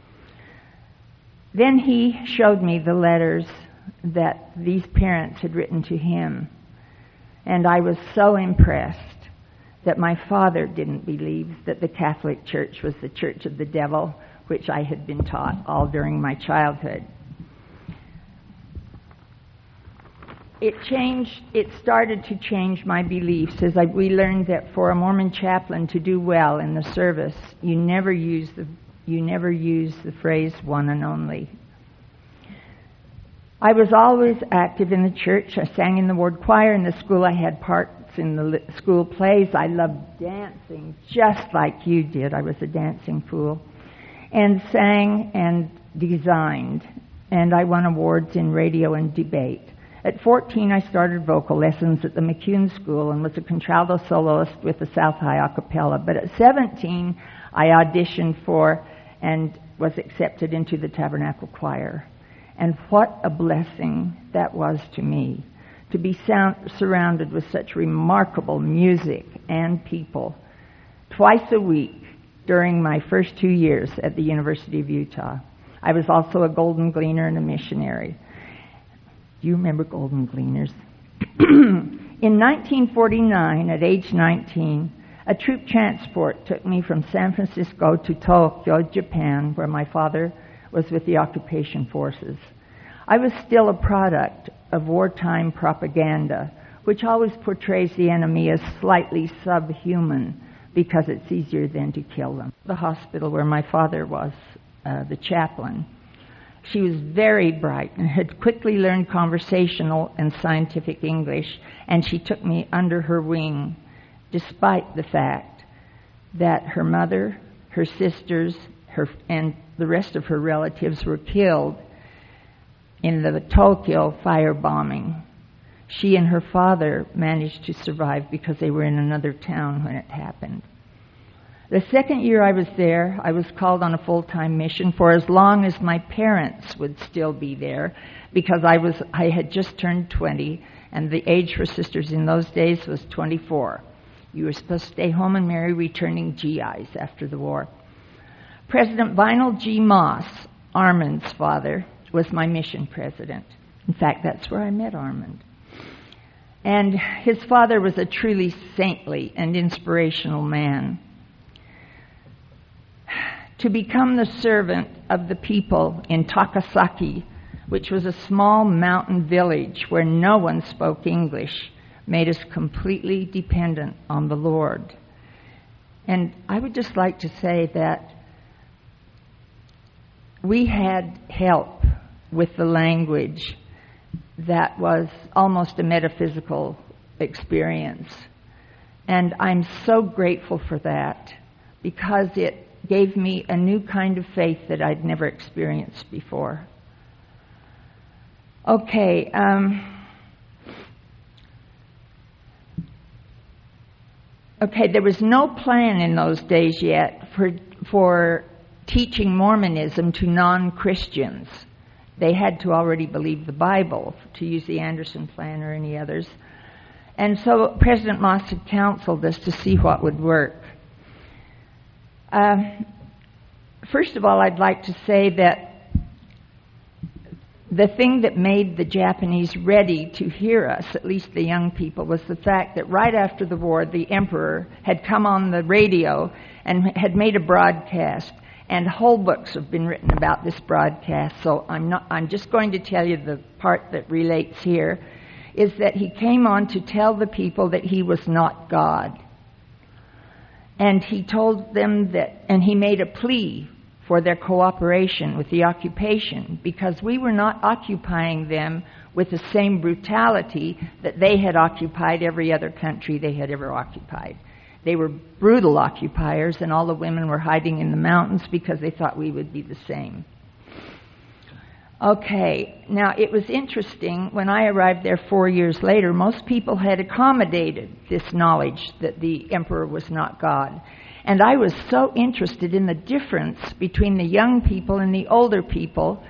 Then he showed me the letters that these parents had written to him. And I was so impressed that my father didn't believe that the Catholic Church was the church of the devil, which I had been taught all during my childhood. It started to change my beliefs as we learned that for a Mormon chaplain to do well in the service, you never use the phrase one and only. I was always active in the church. I sang in the ward choir. In the school, I had parts in the school plays. I loved dancing just like you did. I was a dancing fool. And sang and designed. And I won awards in radio and debate. At 14, I started vocal lessons at the McCune School and was a contralto soloist with the South High a cappella. But at 17, I auditioned for and was accepted into the Tabernacle Choir. And what a blessing that was to me, to be surrounded with such remarkable music and people twice a week during my first 2 years at the University of Utah. I was also a Golden Gleaner and a missionary. Do you remember Golden Gleaners? In 1949, at age 19, a troop transport took me from San Francisco to Tokyo, Japan, where my father was with the occupation forces. I was still a product of wartime propaganda, which always portrays the enemy as slightly subhuman because it's easier then to kill them. The hospital where my father was the chaplain. She was very bright and had quickly learned conversational and scientific English, and she took me under her wing, despite the fact that her mother, her sisters, and the rest of her relatives were killed in the Tokyo firebombing. She and her father managed to survive because they were in another town when it happened. The second year I was there, I was called on a full-time mission for as long as my parents would still be there, because I had just turned 20, and the age for sisters in those days was 24. You were supposed to stay home and marry returning GIs after the war. President Vinal G. Moss, Armand's father, was my mission president. In fact, that's where I met Armand. And his father was a truly saintly and inspirational man. To become the servant of the people in Takasaki, which was a small mountain village where no one spoke English, made us completely dependent on the Lord. And I would just like to say that we had help with the language that was almost a metaphysical experience. And I'm so grateful for that, because it gave me a new kind of faith that I'd never experienced before. Okay, there was no plan in those days yet for teaching Mormonism to non-Christians. They had to already believe the Bible, to use the Anderson Plan or any others. And so President Moss had counseled us to see what would work. First of all, I'd like to say that the thing that made the Japanese ready to hear us, at least the young people, was the fact that right after the war, the emperor had come on the radio and had made a broadcast. And whole books have been written about this broadcast, so I'm just going to tell you the part that relates here, is that he came on to tell the people that he was not God. And he told them that, and he made a plea for their cooperation with the occupation, because we were not occupying them with the same brutality that they had occupied every other country they had ever occupied. They were brutal occupiers, and all the women were hiding in the mountains because they thought we would be the same. Okay, now it was interesting. When I arrived there 4 years later, most people had accommodated this knowledge that the emperor was not God. And I was so interested in the difference between the young people and the older people.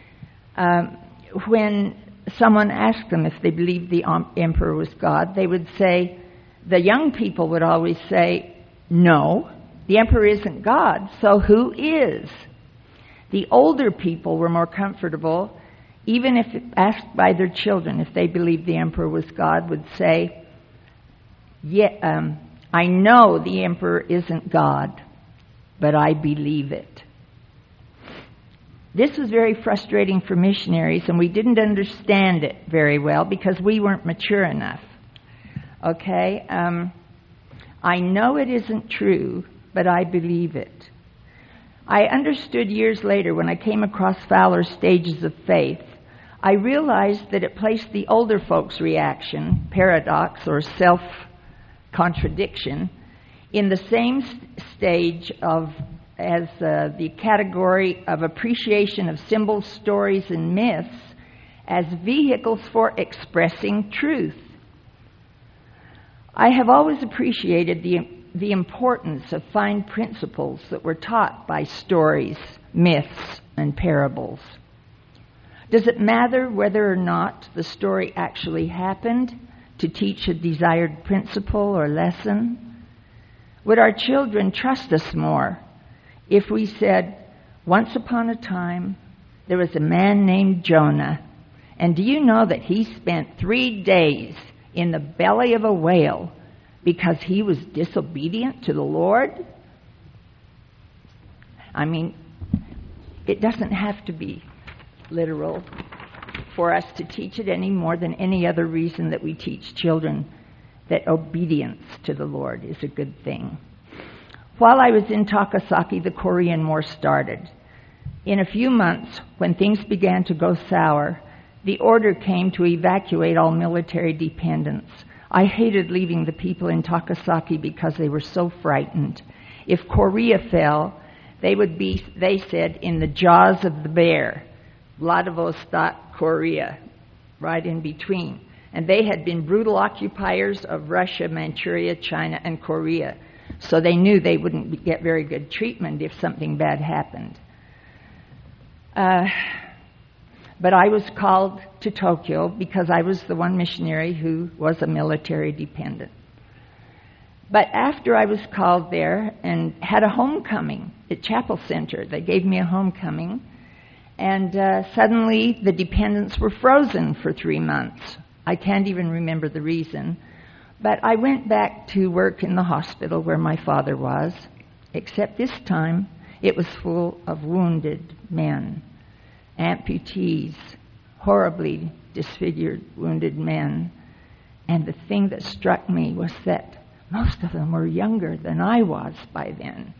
When someone asked them if they believed the emperor was God, they would say, the young people would always say, no, the emperor isn't God, so who is? The older people were more comfortable, even if asked by their children if they believed the emperor was God, would say, yeah, I know the emperor isn't God, but I believe it. This was very frustrating for missionaries, and we didn't understand it very well because we weren't mature enough. Okay, I know it isn't true, but I believe it. I understood years later when I came across Fowler's Stages of Faith, I realized that it placed the older folks' reaction, paradox or self-contradiction, in the same stage as the category of appreciation of symbols, stories, and myths as vehicles for expressing truth. I have always appreciated the importance of fine principles that were taught by stories, myths, and parables. Does it matter whether or not the story actually happened to teach a desired principle or lesson? Would our children trust us more if we said, once upon a time, there was a man named Jonah, and do you know that he spent 3 days in the belly of a whale because he was disobedient to the Lord? I mean, it doesn't have to be literal for us to teach it any more than any other reason that we teach children that obedience to the Lord is a good thing. While I was in Takasaki, the Korean War started. In a few months, when things began to go sour, the order came to evacuate all military dependents. I hated leaving the people in Takasaki because they were so frightened. If Korea fell, they said, in the jaws of the bear, Vladivostok, Korea, right in between. And they had been brutal occupiers of Russia, Manchuria, China, and Korea. So they knew they wouldn't get very good treatment if something bad happened. But I was called to Tokyo because I was the one missionary who was a military dependent. But after I was called there and had a homecoming at Chapel Center, they gave me a homecoming, and suddenly the dependents were frozen for 3 months. I can't even remember the reason. But I went back to work in the hospital where my father was, except this time it was full of wounded men, amputees, horribly disfigured wounded men. And the thing that struck me was that most of them were younger than I was by then.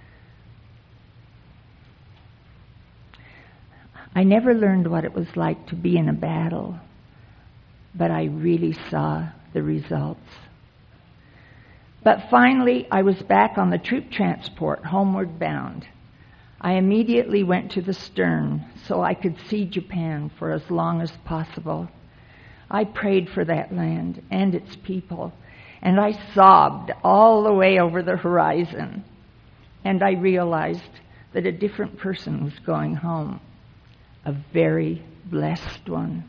I never learned what it was like to be in a battle, but I really saw the results. But finally, I was back on the troop transport, homeward bound. I immediately went to the stern so I could see Japan for as long as possible. I prayed for that land and its people, and I sobbed all the way over the horizon. And I realized that a different person was going home, a very blessed one.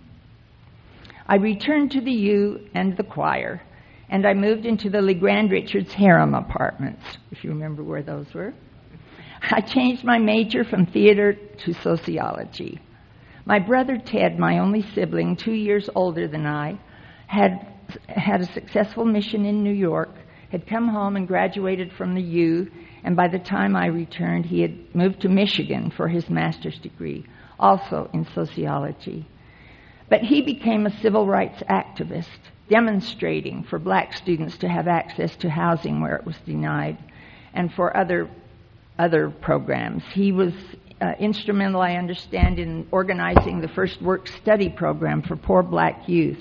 I returned to the U and the choir, and I moved into the Legrand Richards harem apartments, if you remember where those were. I changed my major from theater to sociology. My brother Ted, my only sibling, 2 years older than I, had a successful mission in New York, had come home and graduated from the U, and by the time I returned, he had moved to Michigan for his master's degree, also in sociology. But he became a civil rights activist, demonstrating for black students to have access to housing where it was denied, and for other programs. He was instrumental, I understand, in organizing the first work-study program for poor black youth.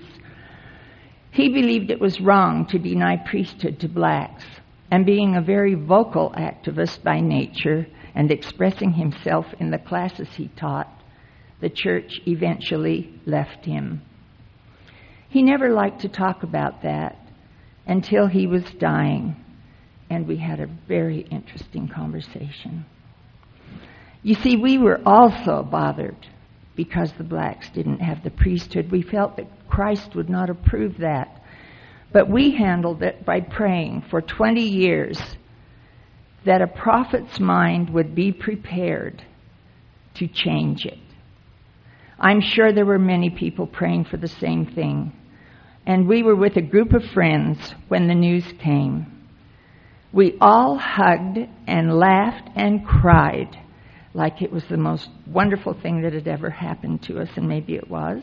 He believed it was wrong to deny priesthood to blacks, and being a very vocal activist by nature and expressing himself in the classes he taught, the church eventually left him. He never liked to talk about that until he was dying, and we had a very interesting conversation. You see, we were also bothered because the blacks didn't have the priesthood. We felt that Christ would not approve that. But we handled it by praying for 20 years that a prophet's mind would be prepared to change it. I'm sure there were many people praying for the same thing. And we were with a group of friends when the news came. We all hugged and laughed and cried like it was the most wonderful thing that had ever happened to us, and maybe it was.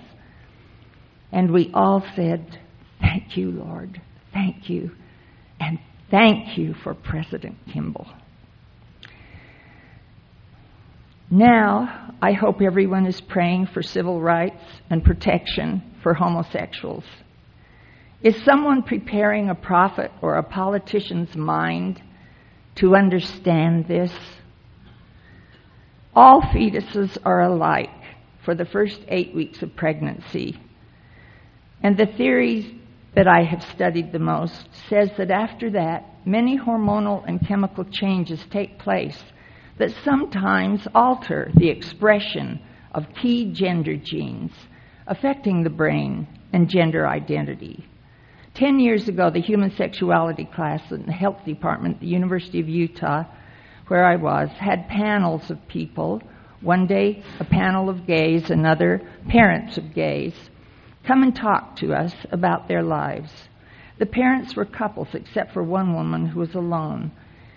And we all said, "Thank you, Lord. Thank you. And thank you for President Kimball." Now, I hope everyone is praying for civil rights and protection for homosexuals. Is someone preparing a prophet or a politician's mind to understand this? All fetuses are alike for the first 8 weeks of pregnancy. And the theories that I have studied the most says that after that, many hormonal and chemical changes take place that sometimes alter the expression of key gender genes, affecting the brain and gender identity. 10 years ago, the human sexuality class in the health department at the University of Utah, where I was, had panels of people. One day, a panel of gays, another, parents of gays, come and talk to us about their lives. The parents were couples, except for one woman who was alone.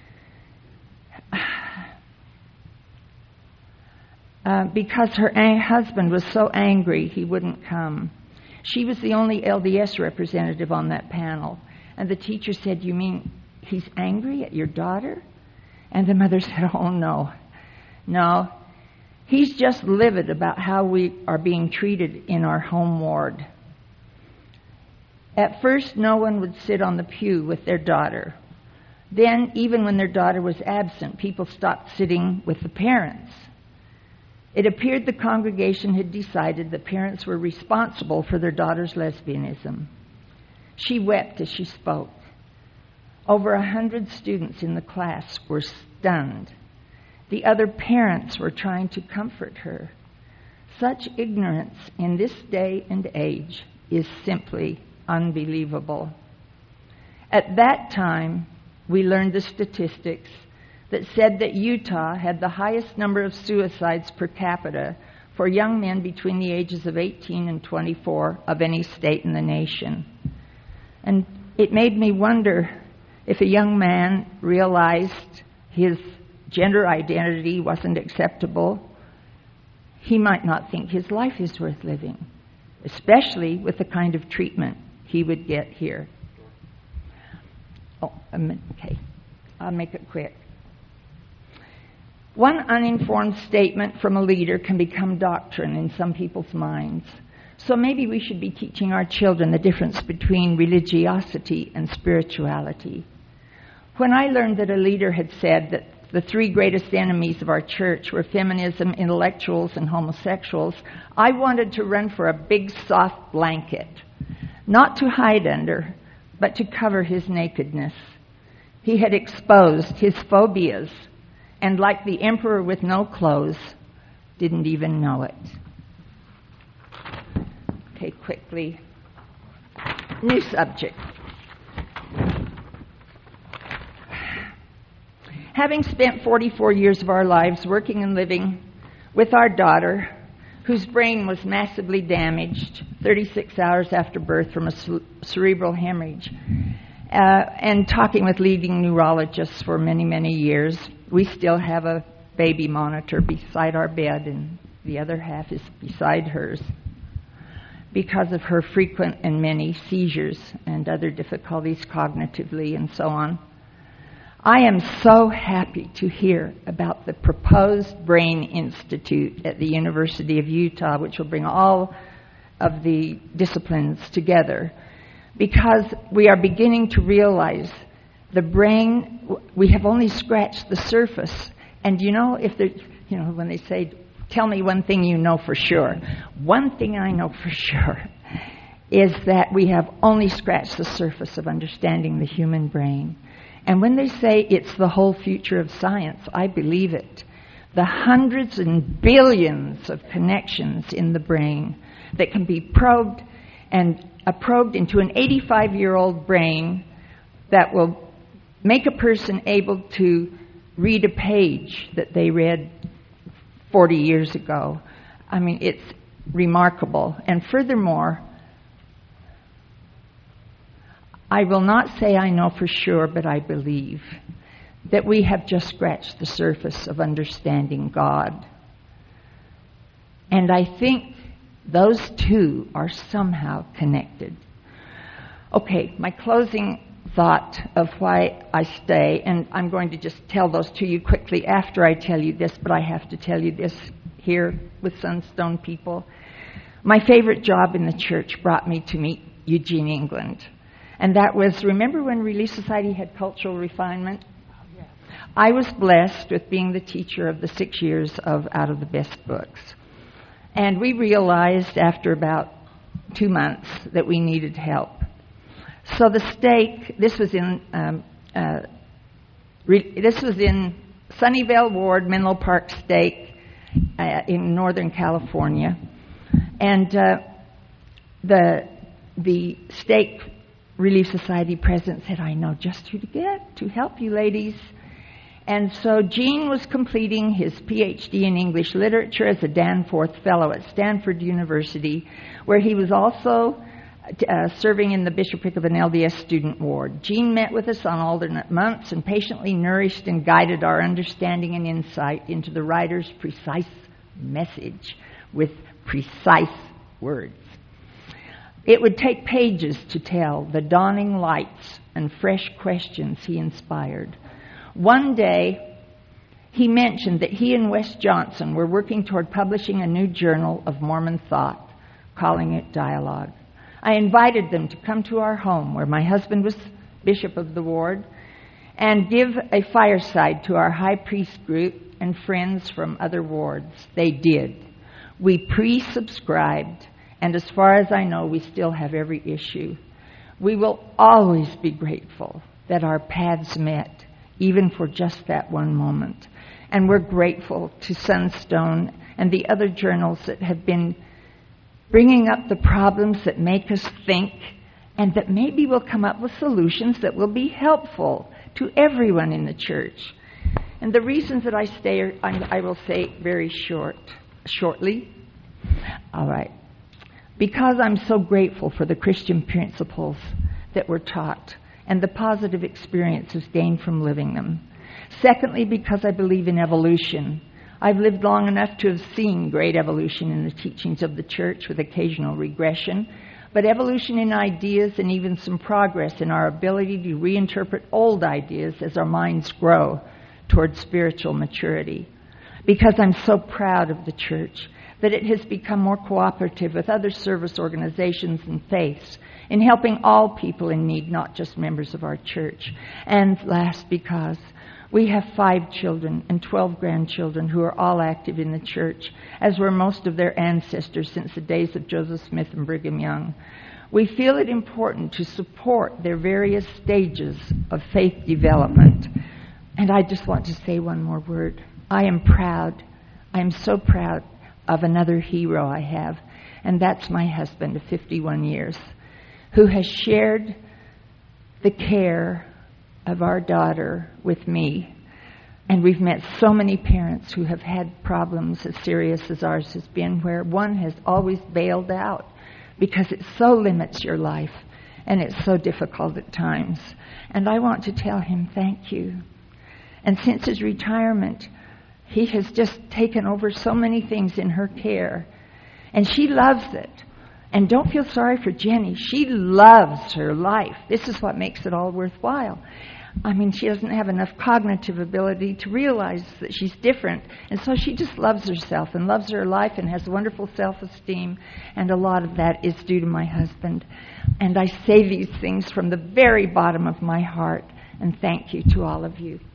Because her husband was so angry, he wouldn't come. She was the only LDS representative on that panel. And the teacher said, "You mean he's angry at your daughter?" And the mother said, "Oh, no. No, he's just livid about how we are being treated in our home ward." At first, no one would sit on the pew with their daughter. Then, even when their daughter was absent, people stopped sitting with the parents. It appeared the congregation had decided the parents were responsible for their daughter's lesbianism. She wept as she spoke. Over 100 students in the class were stunned. The other parents were trying to comfort her. Such ignorance in this day and age is simply unbelievable. At that time, we learned the statistics that said that Utah had the highest number of suicides per capita for young men between the ages of 18 and 24 of any state in the nation. And it made me wonder if a young man realized his gender identity wasn't acceptable, he might not think his life is worth living, especially with the kind of treatment he would get here. Okay, I'll make it quick. One uninformed statement from a leader can become doctrine in some people's minds. So maybe we should be teaching our children the difference between religiosity and spirituality. When I learned that a leader had said that the three greatest enemies of our church were feminism, intellectuals, and homosexuals, I wanted to run for a big soft blanket, not to hide under, but to cover his nakedness. He had exposed his phobias, and like the emperor with no clothes, didn't even know it. Okay, quickly. New subject. Having spent 44 years of our lives working and living with our daughter, whose brain was massively damaged 36 hours after birth from a cerebral hemorrhage, and talking with leading neurologists for many, many years, we still have a baby monitor beside our bed, and the other half is beside hers, because of her frequent and many seizures and other difficulties cognitively and so on. I am so happy to hear about the proposed Brain Institute at the University of Utah, which will bring all of the disciplines together, because we are beginning to realize the brain, we have only scratched the surface. And if there's, when they say, tell me one thing you know for sure. One thing I know for sure is that we have only scratched the surface of understanding the human brain. And when they say it's the whole future of science, I believe it. The hundreds and billions of connections in the brain that can be probed into an 85-year-old brain that will make a person able to read a page that they read 40 years ago. I mean, it's remarkable. And furthermore, I will not say I know for sure, but I believe that we have just scratched the surface of understanding God. And I think those two are somehow connected. Okay, my closing thought of why I stay, and I'm going to just tell those to you quickly after I tell you this, but I have to tell you this here with Sunstone people. My favorite job in the church brought me to meet Eugene England. And that was, remember when Relief Society had cultural refinement? Yes. I was blessed with being the teacher of the 6 years of Out of the Best Books. And we realized after about 2 months that we needed help. So the stake, this was in Sunnyvale Ward, Menlo Park Stake in Northern California. And the stake Relief Society president said, I know just who to get to help you ladies. And so Gene was completing his PhD in English literature as a Danforth Fellow at Stanford University, where he was also serving in the bishopric of an LDS student ward. Gene met with us on alternate months and patiently nourished and guided our understanding and insight into the writer's precise message with precise words. It would take pages to tell the dawning lights and fresh questions he inspired. One day, he mentioned that he and Wes Johnson were working toward publishing a new journal of Mormon thought, calling it Dialogue. I invited them to come to our home, where my husband was bishop of the ward, and give a fireside to our high priest group and friends from other wards. They did. We pre-subscribed, and as far as I know, we still have every issue. We will always be grateful that our paths met, even for just that one moment. And we're grateful to Sunstone and the other journals that have been bringing up the problems that make us think, and that maybe we'll come up with solutions that will be helpful to everyone in the church. And the reasons that I stay, I will say very shortly. All right. Because I'm so grateful for the Christian principles that were taught and the positive experiences gained from living them. Secondly, because I believe in evolution. I've lived long enough to have seen great evolution in the teachings of the church with occasional regression, but evolution in ideas and even some progress in our ability to reinterpret old ideas as our minds grow towards spiritual maturity. Because I'm so proud of the church that it has become more cooperative with other service organizations and faiths in helping all people in need, not just members of our church. And last, because we have 5 children and 12 grandchildren who are all active in the church, as were most of their ancestors since the days of Joseph Smith and Brigham Young. We feel it important to support their various stages of faith development. And I just want to say one more word. I am proud. I am so proud of another hero I have, and that's my husband of 51 years, who has shared the care of our daughter with me. And we've met so many parents who have had problems as serious as ours has been, where one has always bailed out because it so limits your life and it's so difficult at times. And I want to tell him thank you. And since his retirement, he has just taken over so many things in her care. And she loves it. And don't feel sorry for Jenny. She loves her life. This is what makes it all worthwhile. I mean, she doesn't have enough cognitive ability to realize that she's different. And so she just loves herself and loves her life and has wonderful self-esteem. And a lot of that is due to my husband. And I say these things from the very bottom of my heart. And thank you to all of you.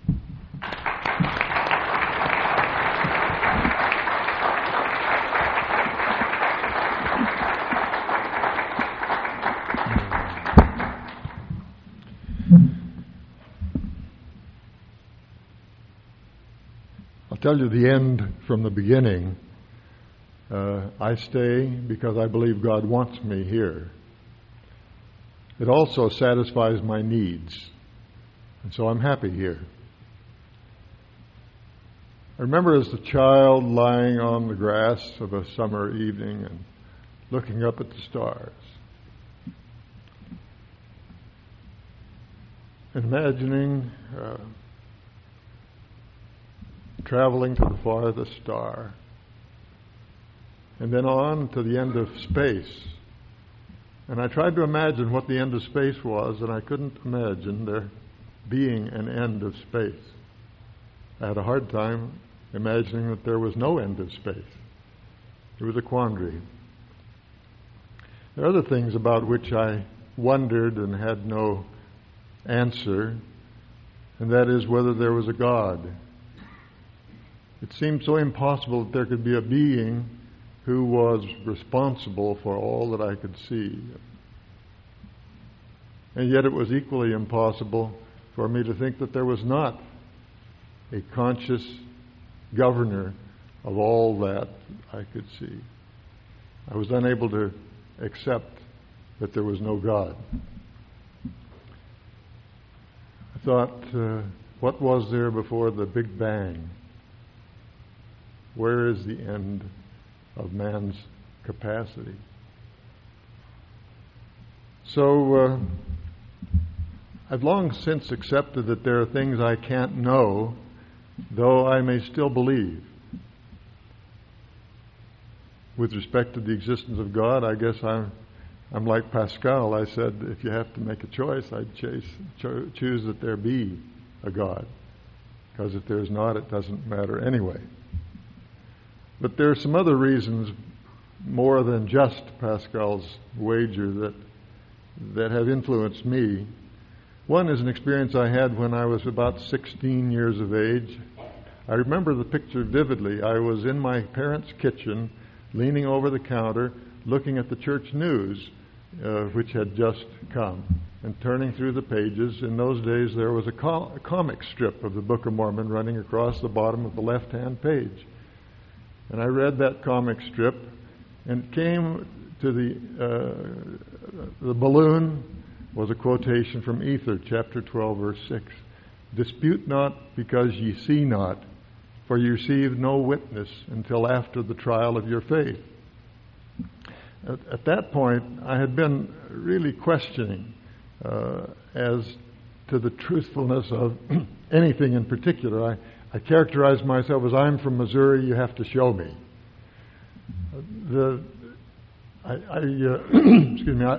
I'll tell you the end from the beginning. I stay because I believe God wants me here. It also satisfies my needs, and so I'm happy here. I remember as a child lying on the grass of a summer evening and looking up at the stars, and imagining traveling to the farthest star, and then on to the end of space. And I tried to imagine what the end of space was, and I couldn't imagine there being an end of space. I had a hard time imagining that there was no end of space. It was a quandary. There are other things about which I wondered and had no answer, and that is whether there was a God. It seemed so impossible that there could be a being who was responsible for all that I could see. And yet it was equally impossible for me to think that there was not a conscious governor of all that I could see. I was unable to accept that there was no God. I thought, what was there before the Big Bang? Where is the end of man's capacity? So I've long since accepted that there are things I can't know, though I may still believe. With respect to the existence of God, I guess I'm like Pascal. I said, if you have to make a choice, I'd choose that there be a God. Because if there's not, it doesn't matter anyway. But there are some other reasons, more than just Pascal's wager, that have influenced me. One is an experience I had when I was about 16 years of age. I remember the picture vividly. I was in my parents' kitchen, leaning over the counter, looking at the church news, which had just come, and turning through the pages. In those days, there was a comic strip of the Book of Mormon running across the bottom of the left-hand page. And I read that comic strip, and came to the balloon was a quotation from Ether, chapter 12, verse 6. Dispute not because ye see not, for ye receive no witness until after the trial of your faith. At that point, I had been really questioning as to the truthfulness of anything in particular. I characterized myself as, I'm from Missouri, you have to show me. Excuse me.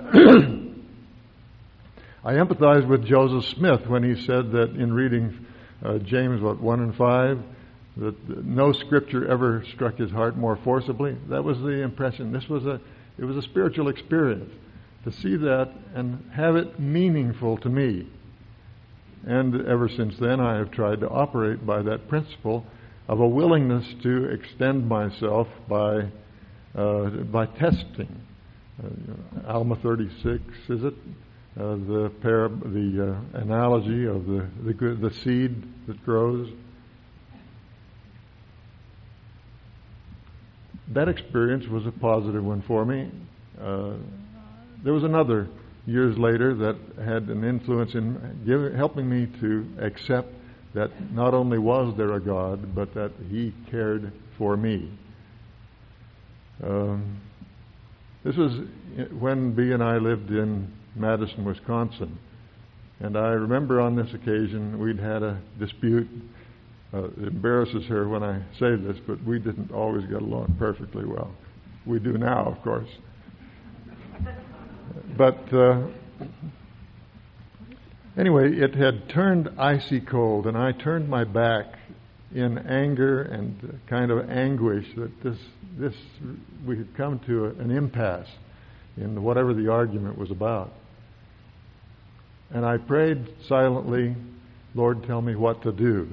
I empathize with Joseph Smith when he said that in reading James 1 and 5, that no scripture ever struck his heart more forcibly. That was the impression. It was a spiritual experience to see that and have it meaningful to me. And ever since then, I have tried to operate by that principle of a willingness to extend myself by testing. Alma 36, is it? The analogy of the seed that grows. That experience was a positive one for me. There was another years later that had an influence in helping me to accept that not only was there a God, but that He cared for me. This was when Bea and I lived in Madison, Wisconsin. And I remember on this occasion we'd had a dispute. It embarrasses her when I say this, but we didn't always get along perfectly well. We do now, of course. But anyway, it had turned icy cold, and I turned my back in anger and kind of anguish that we had come to an impasse in whatever the argument was about. And I prayed silently, Lord, tell me what to do.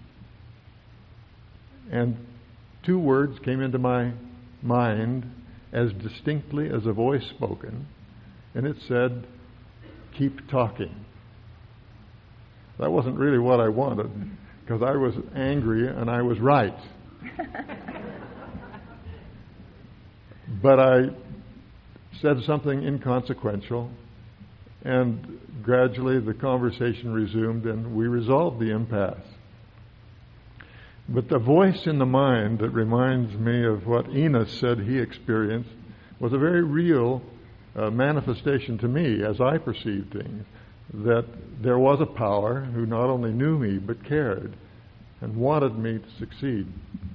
And two words came into my mind as distinctly as a voice spoken, and it said, keep talking. That wasn't really what I wanted, because I was angry and I was right. But I said something inconsequential, and gradually the conversation resumed and we resolved the impasse. But the voice in the mind that reminds me of what Enos said he experienced was a very real manifestation to me as I perceived things, that there was a power who not only knew me but cared and wanted me to succeed.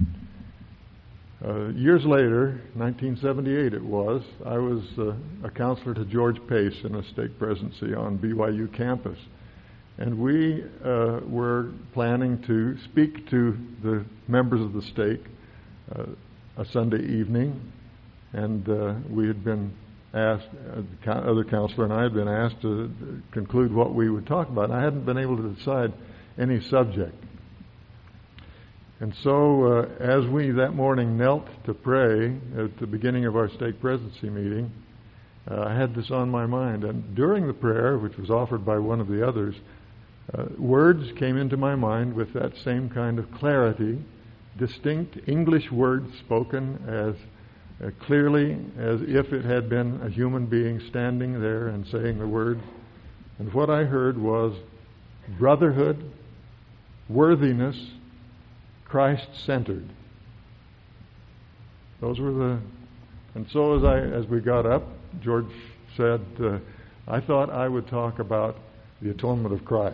Years later, 1978 it was, I was a counselor to George Pace in a stake presidency on BYU campus. And we were planning to speak to the members of the stake a Sunday evening. And we had been asked, the other counselor and I had been asked to conclude what we would talk about. And I hadn't been able to decide any subject. And so as we that morning knelt to pray at the beginning of our stake presidency meeting, I had this on my mind. And during the prayer, which was offered by one of the others, words came into my mind with that same kind of clarity, distinct English words spoken as clearly as if it had been a human being standing there and saying the words. And what I heard was brotherhood, worthiness, Christ-centered. Those were and so as we got up, George said, I thought I would talk about the atonement of Christ.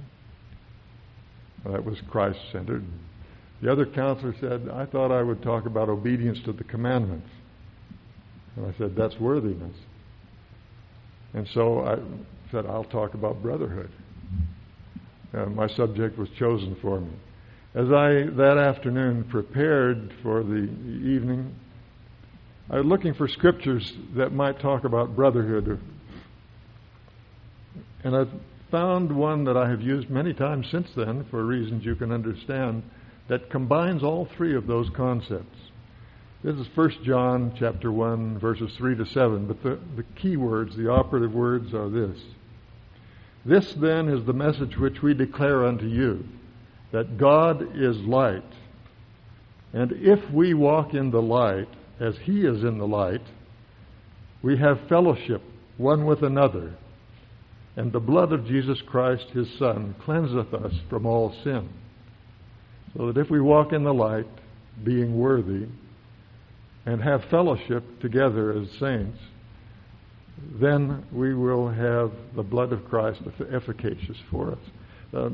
That was Christ-centered. The other counselor said, I thought I would talk about obedience to the commandments. And I said, that's worthiness. And so I said, I'll talk about brotherhood. My subject was chosen for me. As I, that afternoon, prepared for the evening, I was looking for scriptures that might talk about brotherhood. And I found one that I have used many times since then, for reasons you can understand, that combines all three of those concepts. This is 1 John chapter 1, verses 3 to 7, but the key words, the operative words are this. This then is the message which we declare unto you, that God is light, and if we walk in the light, as He is in the light, we have fellowship one with another, and the blood of Jesus Christ, His Son, cleanseth us from all sin. So that if we walk in the light, being worthy, and have fellowship together as saints, then we will have the blood of Christ efficacious for us.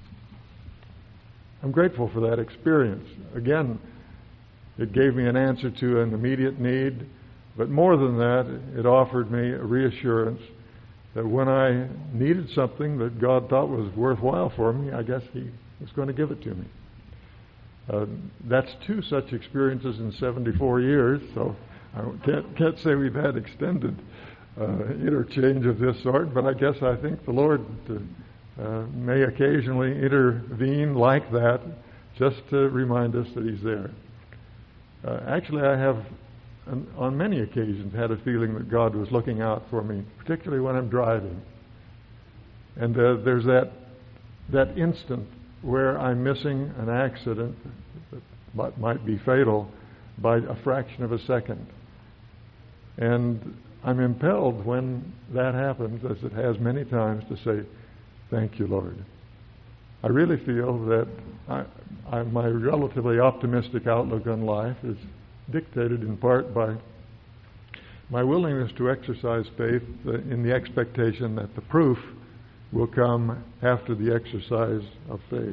I'm grateful for that experience. Again, it gave me an answer to an immediate need, but more than that, it offered me a reassurance that when I needed something that God thought was worthwhile for me, I guess He was going to give it to me. That's two such experiences in 74 years, so I can't say we've had extended interchange of this sort, but I think the Lord may occasionally intervene like that just to remind us that He's there. Actually, I have on many occasions had a feeling that God was looking out for me, particularly when I'm driving. And there's that instant where I'm missing an accident that might be fatal by a fraction of a second. And I'm impelled when that happens, as it has many times, to say, thank you, Lord. I really feel that my relatively optimistic outlook on life is dictated in part by my willingness to exercise faith in the expectation that the proof will come after the exercise of faith.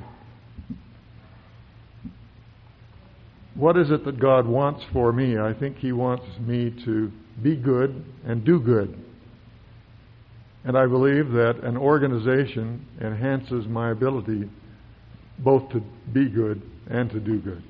What is it that God wants for me? I think He wants me to be good and do good. And I believe that an organization enhances my ability both to be good and to do good.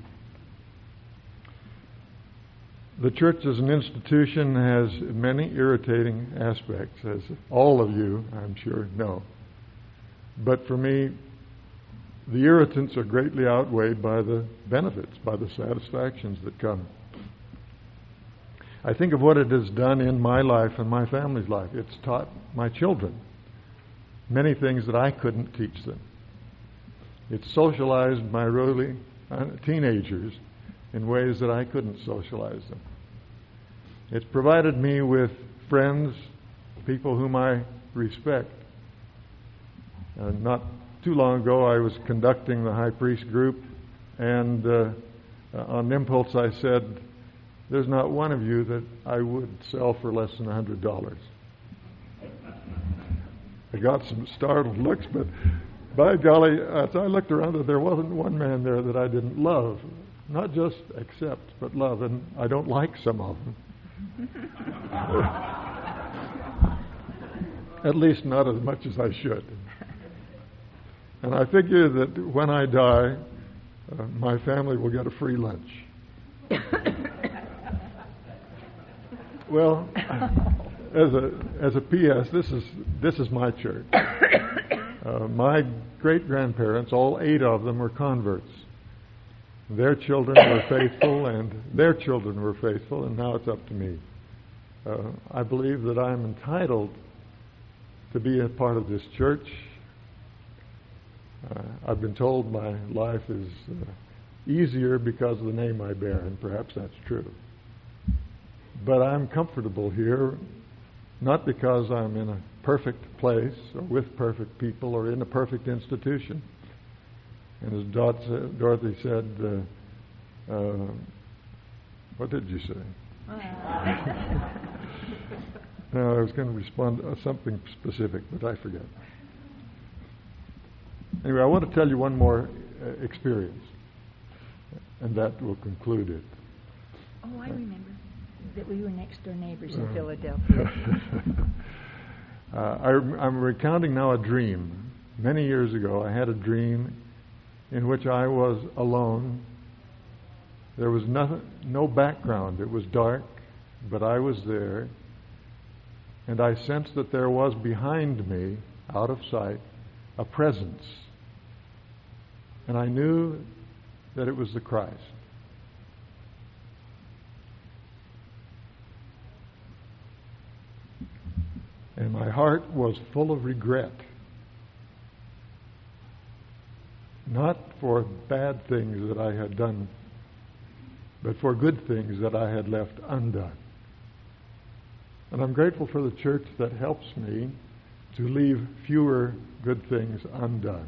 The church as an institution has many irritating aspects, as all of you, I'm sure, know. But for me, the irritants are greatly outweighed by the benefits, by the satisfactions that come. I think of what it has done in my life and my family's life. It's taught my children many things that I couldn't teach them. It's socialized my early teenagers in ways that I couldn't socialize them. It's provided me with friends, people whom I respect. Not too long ago, I was conducting the high priest group, and on impulse I said, there's not one of you that I would sell for less than $100. I got some startled looks, but by golly, as I looked around, there wasn't one man there that I didn't love. Not just accept, but love. And I don't like some of them. At least not as much as I should. And I figure that when I die, my family will get a free lunch. Well, as a P.S., this is my church. My great-grandparents, all 8 of them, were converts. Their children were faithful, and their children were faithful, and now it's up to me. I believe that I'm entitled to be a part of this church. I've been told my life is easier because of the name I bear, and perhaps that's true. But I'm comfortable here, not because I'm in a perfect place or with perfect people or in a perfect institution. And as Dorothy said, what did you say? No, I was going to respond to something specific, but I forget. Anyway, I want to tell you one more experience, and that will conclude it. Oh, I remember that we were next door neighbors in Philadelphia. I'm recounting now a dream. Many years ago, I had a dream in which I was alone. There was no background. It was dark, but I was there. And I sensed that there was behind me out of sight, a presence. And I knew that it was the Christ. And my heart was full of regret. Not for bad things that I had done, but for good things that I had left undone. And I'm grateful for the church that helps me to leave fewer good things undone.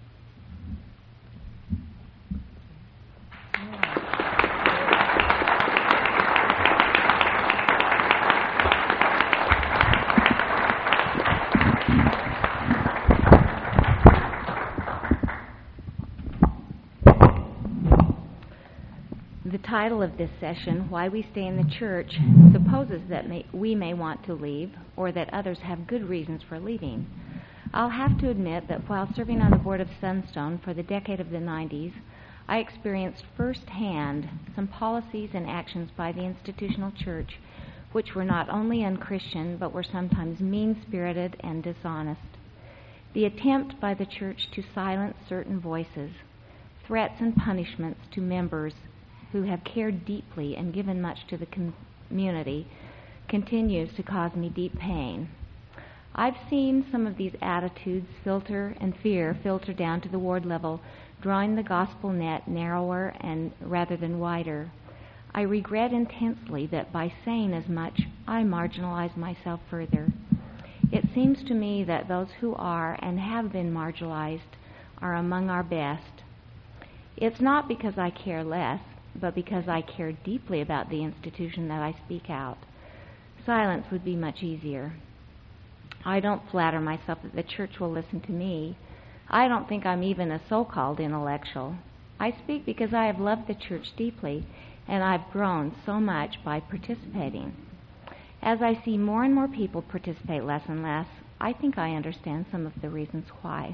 The title of this session, Why We Stay in the Church, supposes that we may want to leave or that others have good reasons for leaving. I'll have to admit that while serving on the board of Sunstone for the decade of the 90s, I experienced firsthand some policies and actions by the institutional church which were not only unchristian but were sometimes mean-spirited and dishonest. The attempt by the church to silence certain voices, threats and punishments to members who have cared deeply and given much to the community, continues to cause me deep pain. I've seen some of these attitudes and fear filter down to the ward level, drawing the gospel net narrower and rather than wider. I regret intensely that by saying as much, I marginalize myself further. It seems to me that those who are and have been marginalized are among our best. It's not because I care less, but because I care deeply about the institution that I speak out. Silence would be much easier. I don't flatter myself that the church will listen to me. I don't think I'm even a so-called intellectual. I speak because I have loved the church deeply, and I've grown so much by participating. As I see more and more people participate less and less, I think I understand some of the reasons why.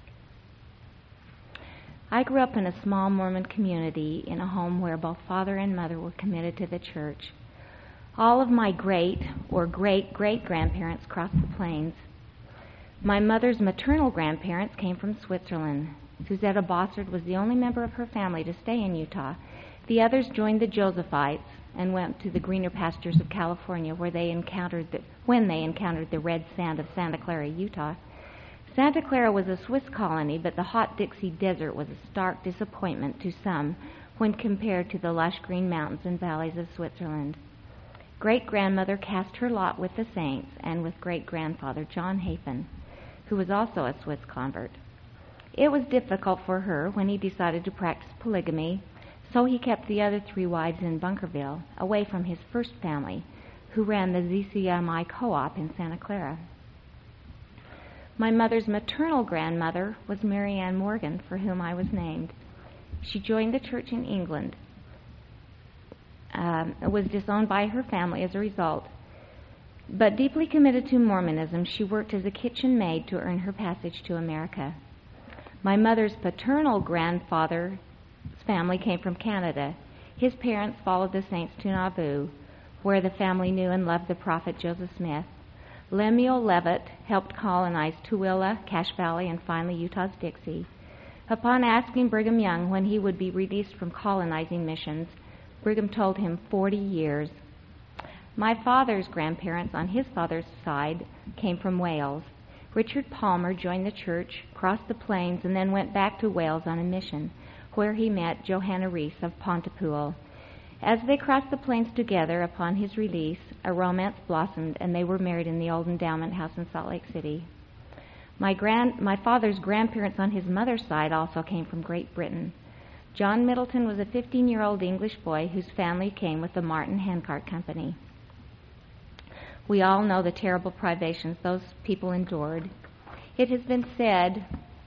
I grew up in a small Mormon community in a home where both father and mother were committed to the church. All of my great or great-great-grandparents crossed the plains. My mother's maternal grandparents came from Switzerland. Suzetta Bossard was the only member of her family to stay in Utah. The others joined the Josephites and went to the greener pastures of California when they encountered the red sand of Santa Clara, Utah. Santa Clara was a Swiss colony, but the hot Dixie Desert was a stark disappointment to some when compared to the lush green mountains and valleys of Switzerland. Great-grandmother cast her lot with the saints and with great-grandfather John Hafen, who was also a Swiss convert. It was difficult for her when he decided to practice polygamy, so he kept the other 3 wives in Bunkerville, away from his first family, who ran the ZCMI co-op in Santa Clara. My mother's maternal grandmother was Mary Ann Morgan, for whom I was named. She joined the church in England, was disowned by her family as a result. But deeply committed to Mormonism, she worked as a kitchen maid to earn her passage to America. My mother's paternal grandfather's family came from Canada. His parents followed the saints to Nauvoo, where the family knew and loved the prophet Joseph Smith. Lemuel Levitt helped colonize Tooele, Cache Valley, and finally Utah's Dixie. Upon asking Brigham Young when he would be released from colonizing missions, Brigham told him 40 years. My father's grandparents on his father's side came from Wales. Richard Palmer joined the church, crossed the plains, and then went back to Wales on a mission, where he met Johanna Rees of Pontypool. As they crossed the plains together upon his release, a romance blossomed, and they were married in the old endowment house in Salt Lake City. My father's grandparents on his mother's side also came from Great Britain. John Middleton was a 15-year-old English boy whose family came with the Martin Handcart Company. We all know the terrible privations those people endured. It has been said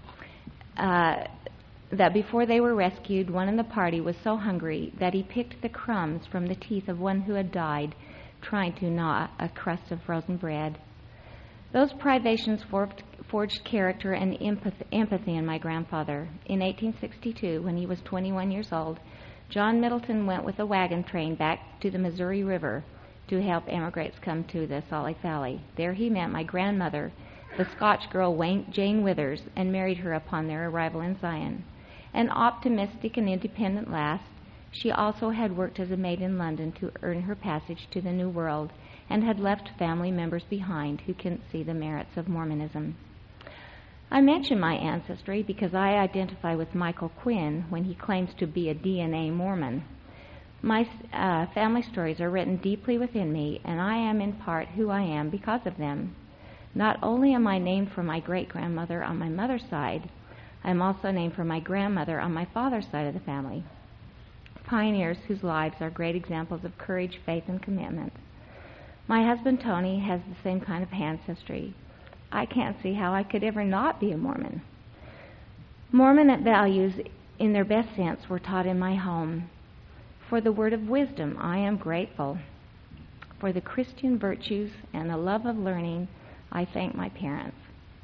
that before they were rescued, one in the party was so hungry that he picked the crumbs from the teeth of one who had died, trying to gnaw a crust of frozen bread. Those privations forged character and empathy in my grandfather. In 1862, when he was 21 years old, John Middleton went with a wagon train back to the Missouri River to help emigrants come to the Salt Lake Valley. There he met my grandmother, the Scotch girl Jane Withers, and married her upon their arrival in Zion. An optimistic and independent lass, she also had worked as a maid in London to earn her passage to the New World, and had left family members behind who couldn't see the merits of Mormonism. I mention my ancestry because I identify with Michael Quinn when he claims to be a DNA Mormon. My family stories are written deeply within me, and I am in part who I am because of them. Not only am I named for my great-grandmother on my mother's side, I am also named for my grandmother on my father's side of the family. Pioneers whose lives are great examples of courage, faith, and commitment. My husband Tony has the same kind of ancestry. I can't see how I could ever not be a Mormon. Mormon values, in their best sense, were taught in my home. For the word of wisdom, I am grateful. For the Christian virtues and the love of learning, I thank my parents.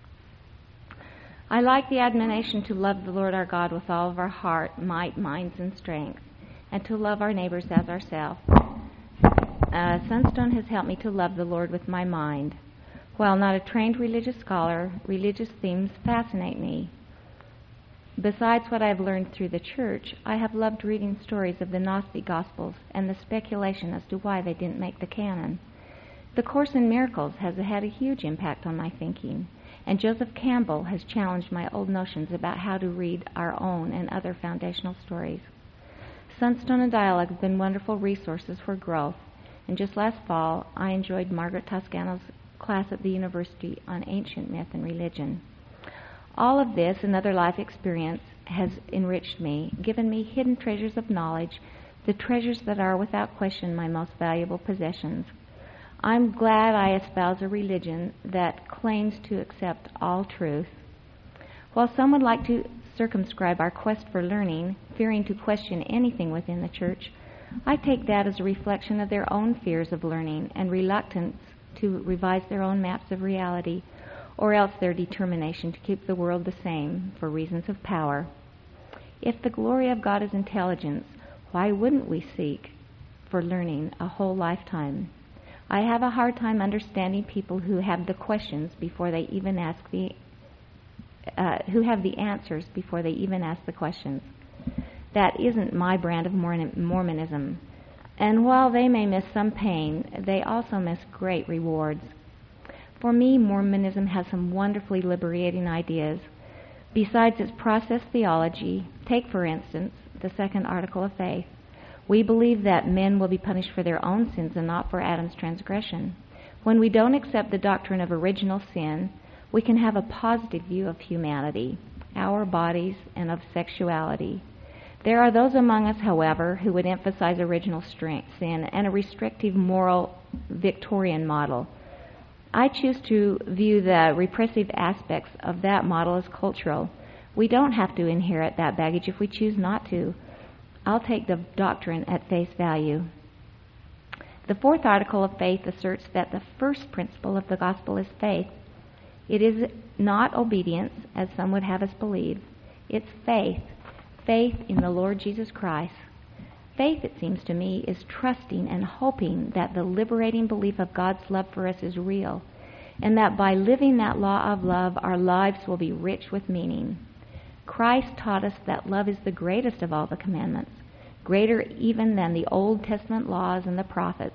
I like the admonition to love the Lord our God with all of our heart, might, minds, and strength, and to love our neighbors as ourselves. Sunstone has helped me to love the Lord with my mind. While not a trained religious scholar, religious themes fascinate me. Besides what I've learned through the church, I have loved reading stories of the Gnostic Gospels and the speculation as to why they didn't make the canon. The Course in Miracles has had a huge impact on my thinking, and Joseph Campbell has challenged my old notions about how to read our own and other foundational stories. Sunstone and Dialogue have been wonderful resources for growth, and just last fall I enjoyed Margaret Toscano's class at the university on ancient myth and religion. All of this and other life experience has enriched me, given me hidden treasures of knowledge, the treasures that are without question my most valuable possessions. I'm glad I espouse a religion that claims to accept all truth. While some would like to circumscribe our quest for learning, fearing to question anything within the church, I take that as a reflection of their own fears of learning and reluctance to revise their own maps of reality, or else their determination to keep the world the same for reasons of power. If the glory of God is intelligence, why wouldn't we seek for learning a whole lifetime? I have a hard time understanding people who have the questions before they even ask who have the answers before they even ask the questions. That isn't my brand of Mormonism. And while they may miss some pain, they also miss great rewards. For me, Mormonism has some wonderfully liberating ideas. Besides its process theology, take, for instance, the second article of faith. We believe that men will be punished for their own sins and not for Adam's transgression. When we don't accept the doctrine of original sin, we can have a positive view of humanity, our bodies, and of sexuality. There are those among us, however, who would emphasize original sin and a restrictive moral Victorian model. I choose to view the repressive aspects of that model as cultural. We don't have to inherit that baggage if we choose not to. I'll take the doctrine at face value. The fourth article of faith asserts that the first principle of the gospel is faith. It is not obedience, as some would have us believe. It's faith. Faith in the Lord Jesus Christ. Faith, it seems to me, is trusting and hoping that the liberating belief of God's love for us is real, and that by living that law of love, our lives will be rich with meaning. Christ taught us that love is the greatest of all the commandments, greater even than the Old Testament laws and the prophets.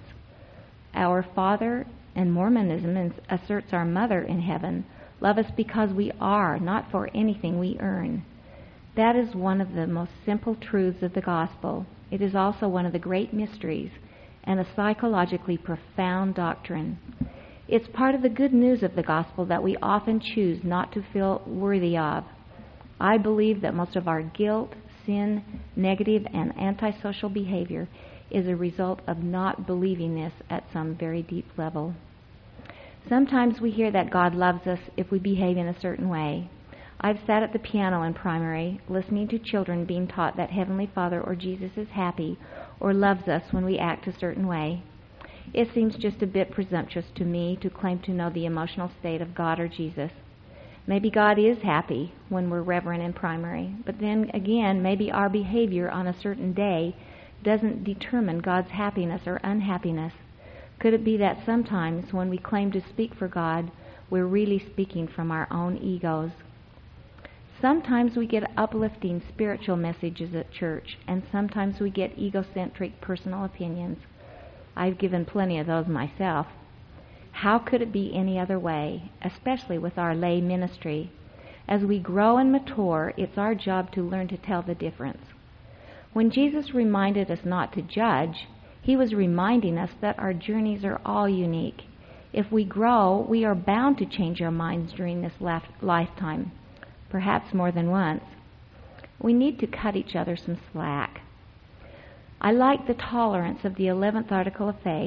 Our Father, and Mormonism asserts our Mother in heaven, love us because we are, not for anything we earn. That is one of the most simple truths of the gospel. It is also one of the great mysteries and a psychologically profound doctrine. It's part of the good news of the gospel that we often choose not to feel worthy of. I believe that most of our guilt, sin, negative, and antisocial behavior is a result of not believing this at some very deep level. Sometimes we hear that God loves us if we behave in a certain way. I've sat at the piano in primary, listening to children being taught that Heavenly Father or Jesus is happy or loves us when we act a certain way. It seems just a bit presumptuous to me to claim to know the emotional state of God or Jesus. Maybe God is happy when we're reverent in primary, but then again, maybe our behavior on a certain day doesn't determine God's happiness or unhappiness. Could it be that sometimes when we claim to speak for God, we're really speaking from our own egos. Sometimes we get uplifting spiritual messages at church, and sometimes we get egocentric personal opinions. I've given plenty of those myself. How could it be any other way, especially with our lay ministry? As we grow and mature, it's our job to learn to tell the difference. When Jesus reminded us not to judge, he was reminding us that our journeys are all unique. If we grow, we are bound to change our minds during this lifetime, perhaps more than once. We need to cut each other some slack. I like the tolerance of the 11th article of faith.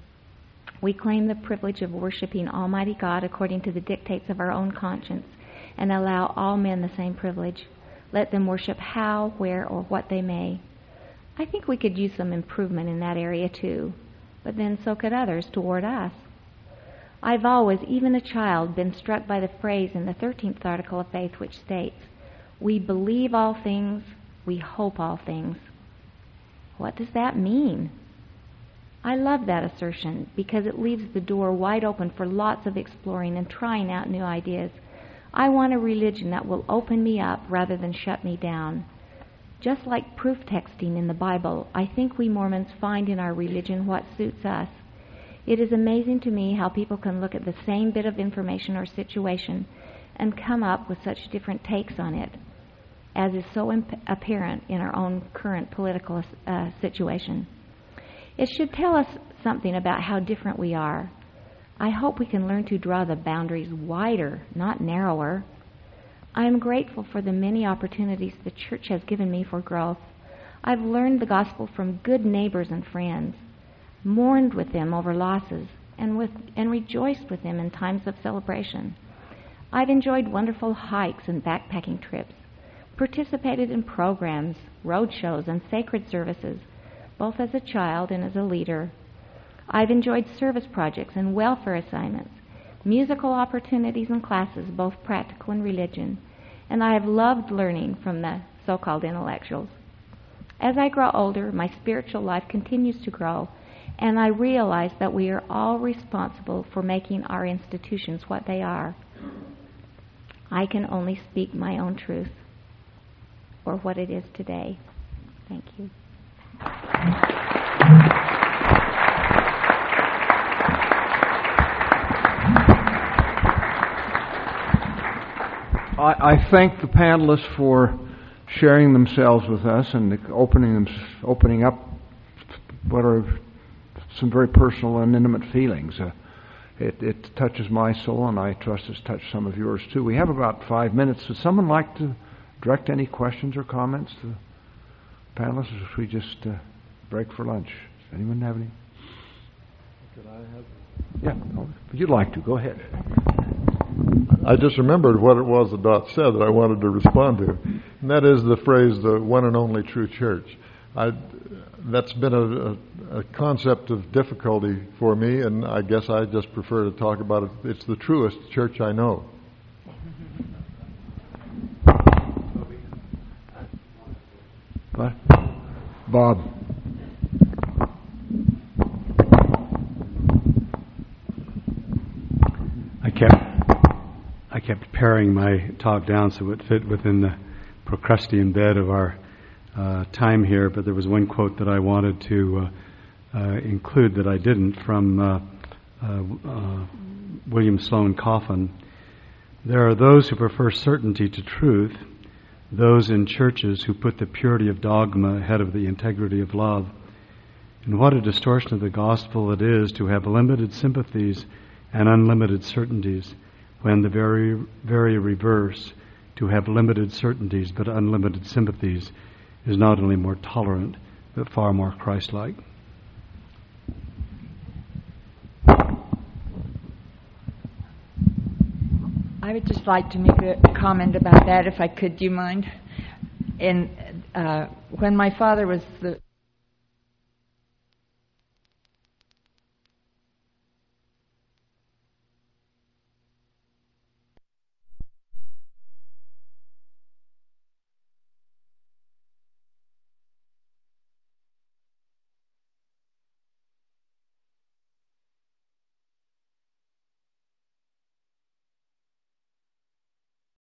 We claim the privilege of worshiping Almighty God according to the dictates of our own conscience, and allow all men the same privilege. Let them worship how, where, or what they may. I think we could use some improvement in that area too, but then so could others toward us. I've always, even a child, been struck by the phrase in the 13th article of faith which states, "We believe all things, we hope all things." What does that mean? I love that assertion because it leaves the door wide open for lots of exploring and trying out new ideas. I want a religion that will open me up rather than shut me down. Just like proof texting in the Bible, I think we Mormons find in our religion what suits us. It is amazing to me how people can look at the same bit of information or situation and come up with such different takes on it, as is so apparent in our own current political situation. It should tell us something about how different we are. I hope we can learn to draw the boundaries wider, not narrower. I am grateful for the many opportunities the church has given me for growth. I've learned the gospel from good neighbors and friends, mourned with them over losses, and rejoiced with them in times of celebration. I've enjoyed wonderful hikes and backpacking trips, participated in programs, road shows, and sacred services, both as a child and as a leader. I've enjoyed service projects and welfare assignments, musical opportunities and classes, both practical and religion, and I have loved learning from the so-called intellectuals. As I grow older, my spiritual life continues to grow, and I realize that we are all responsible for making our institutions what they are. I can only speak my own truth, or what it is today. Thank you. I thank the panelists for sharing themselves with us and opening up what are some very personal and intimate feelings. It touches my soul, and I trust it's touched some of yours too. We have about 5 minutes. Would someone like to direct any questions or comments to the panelists as we just break for lunch? Does anyone have any? Could I have? Yeah, if you'd like to, go ahead. I just remembered what it was that Dot said that I wanted to respond to, and that is the phrase, the one and only true church. That's been a concept of difficulty for me, and I guess I just prefer to talk about it. It's the truest church I know. What? Bob. I kept paring my talk down so it fit within the Procrustean bed of our time here, but there was one quote that I wanted to include that I didn't, from William Sloane Coffin. There are those who prefer certainty to truth, those in churches who put the purity of dogma ahead of the integrity of love. And what a distortion of the gospel it is to have limited sympathies and unlimited certainties, when the very, very reverse, to have limited certainties but unlimited sympathies, is not only more tolerant, but far more Christ-like. I would just like to make a comment about that, if I could. Do you mind? When my father was the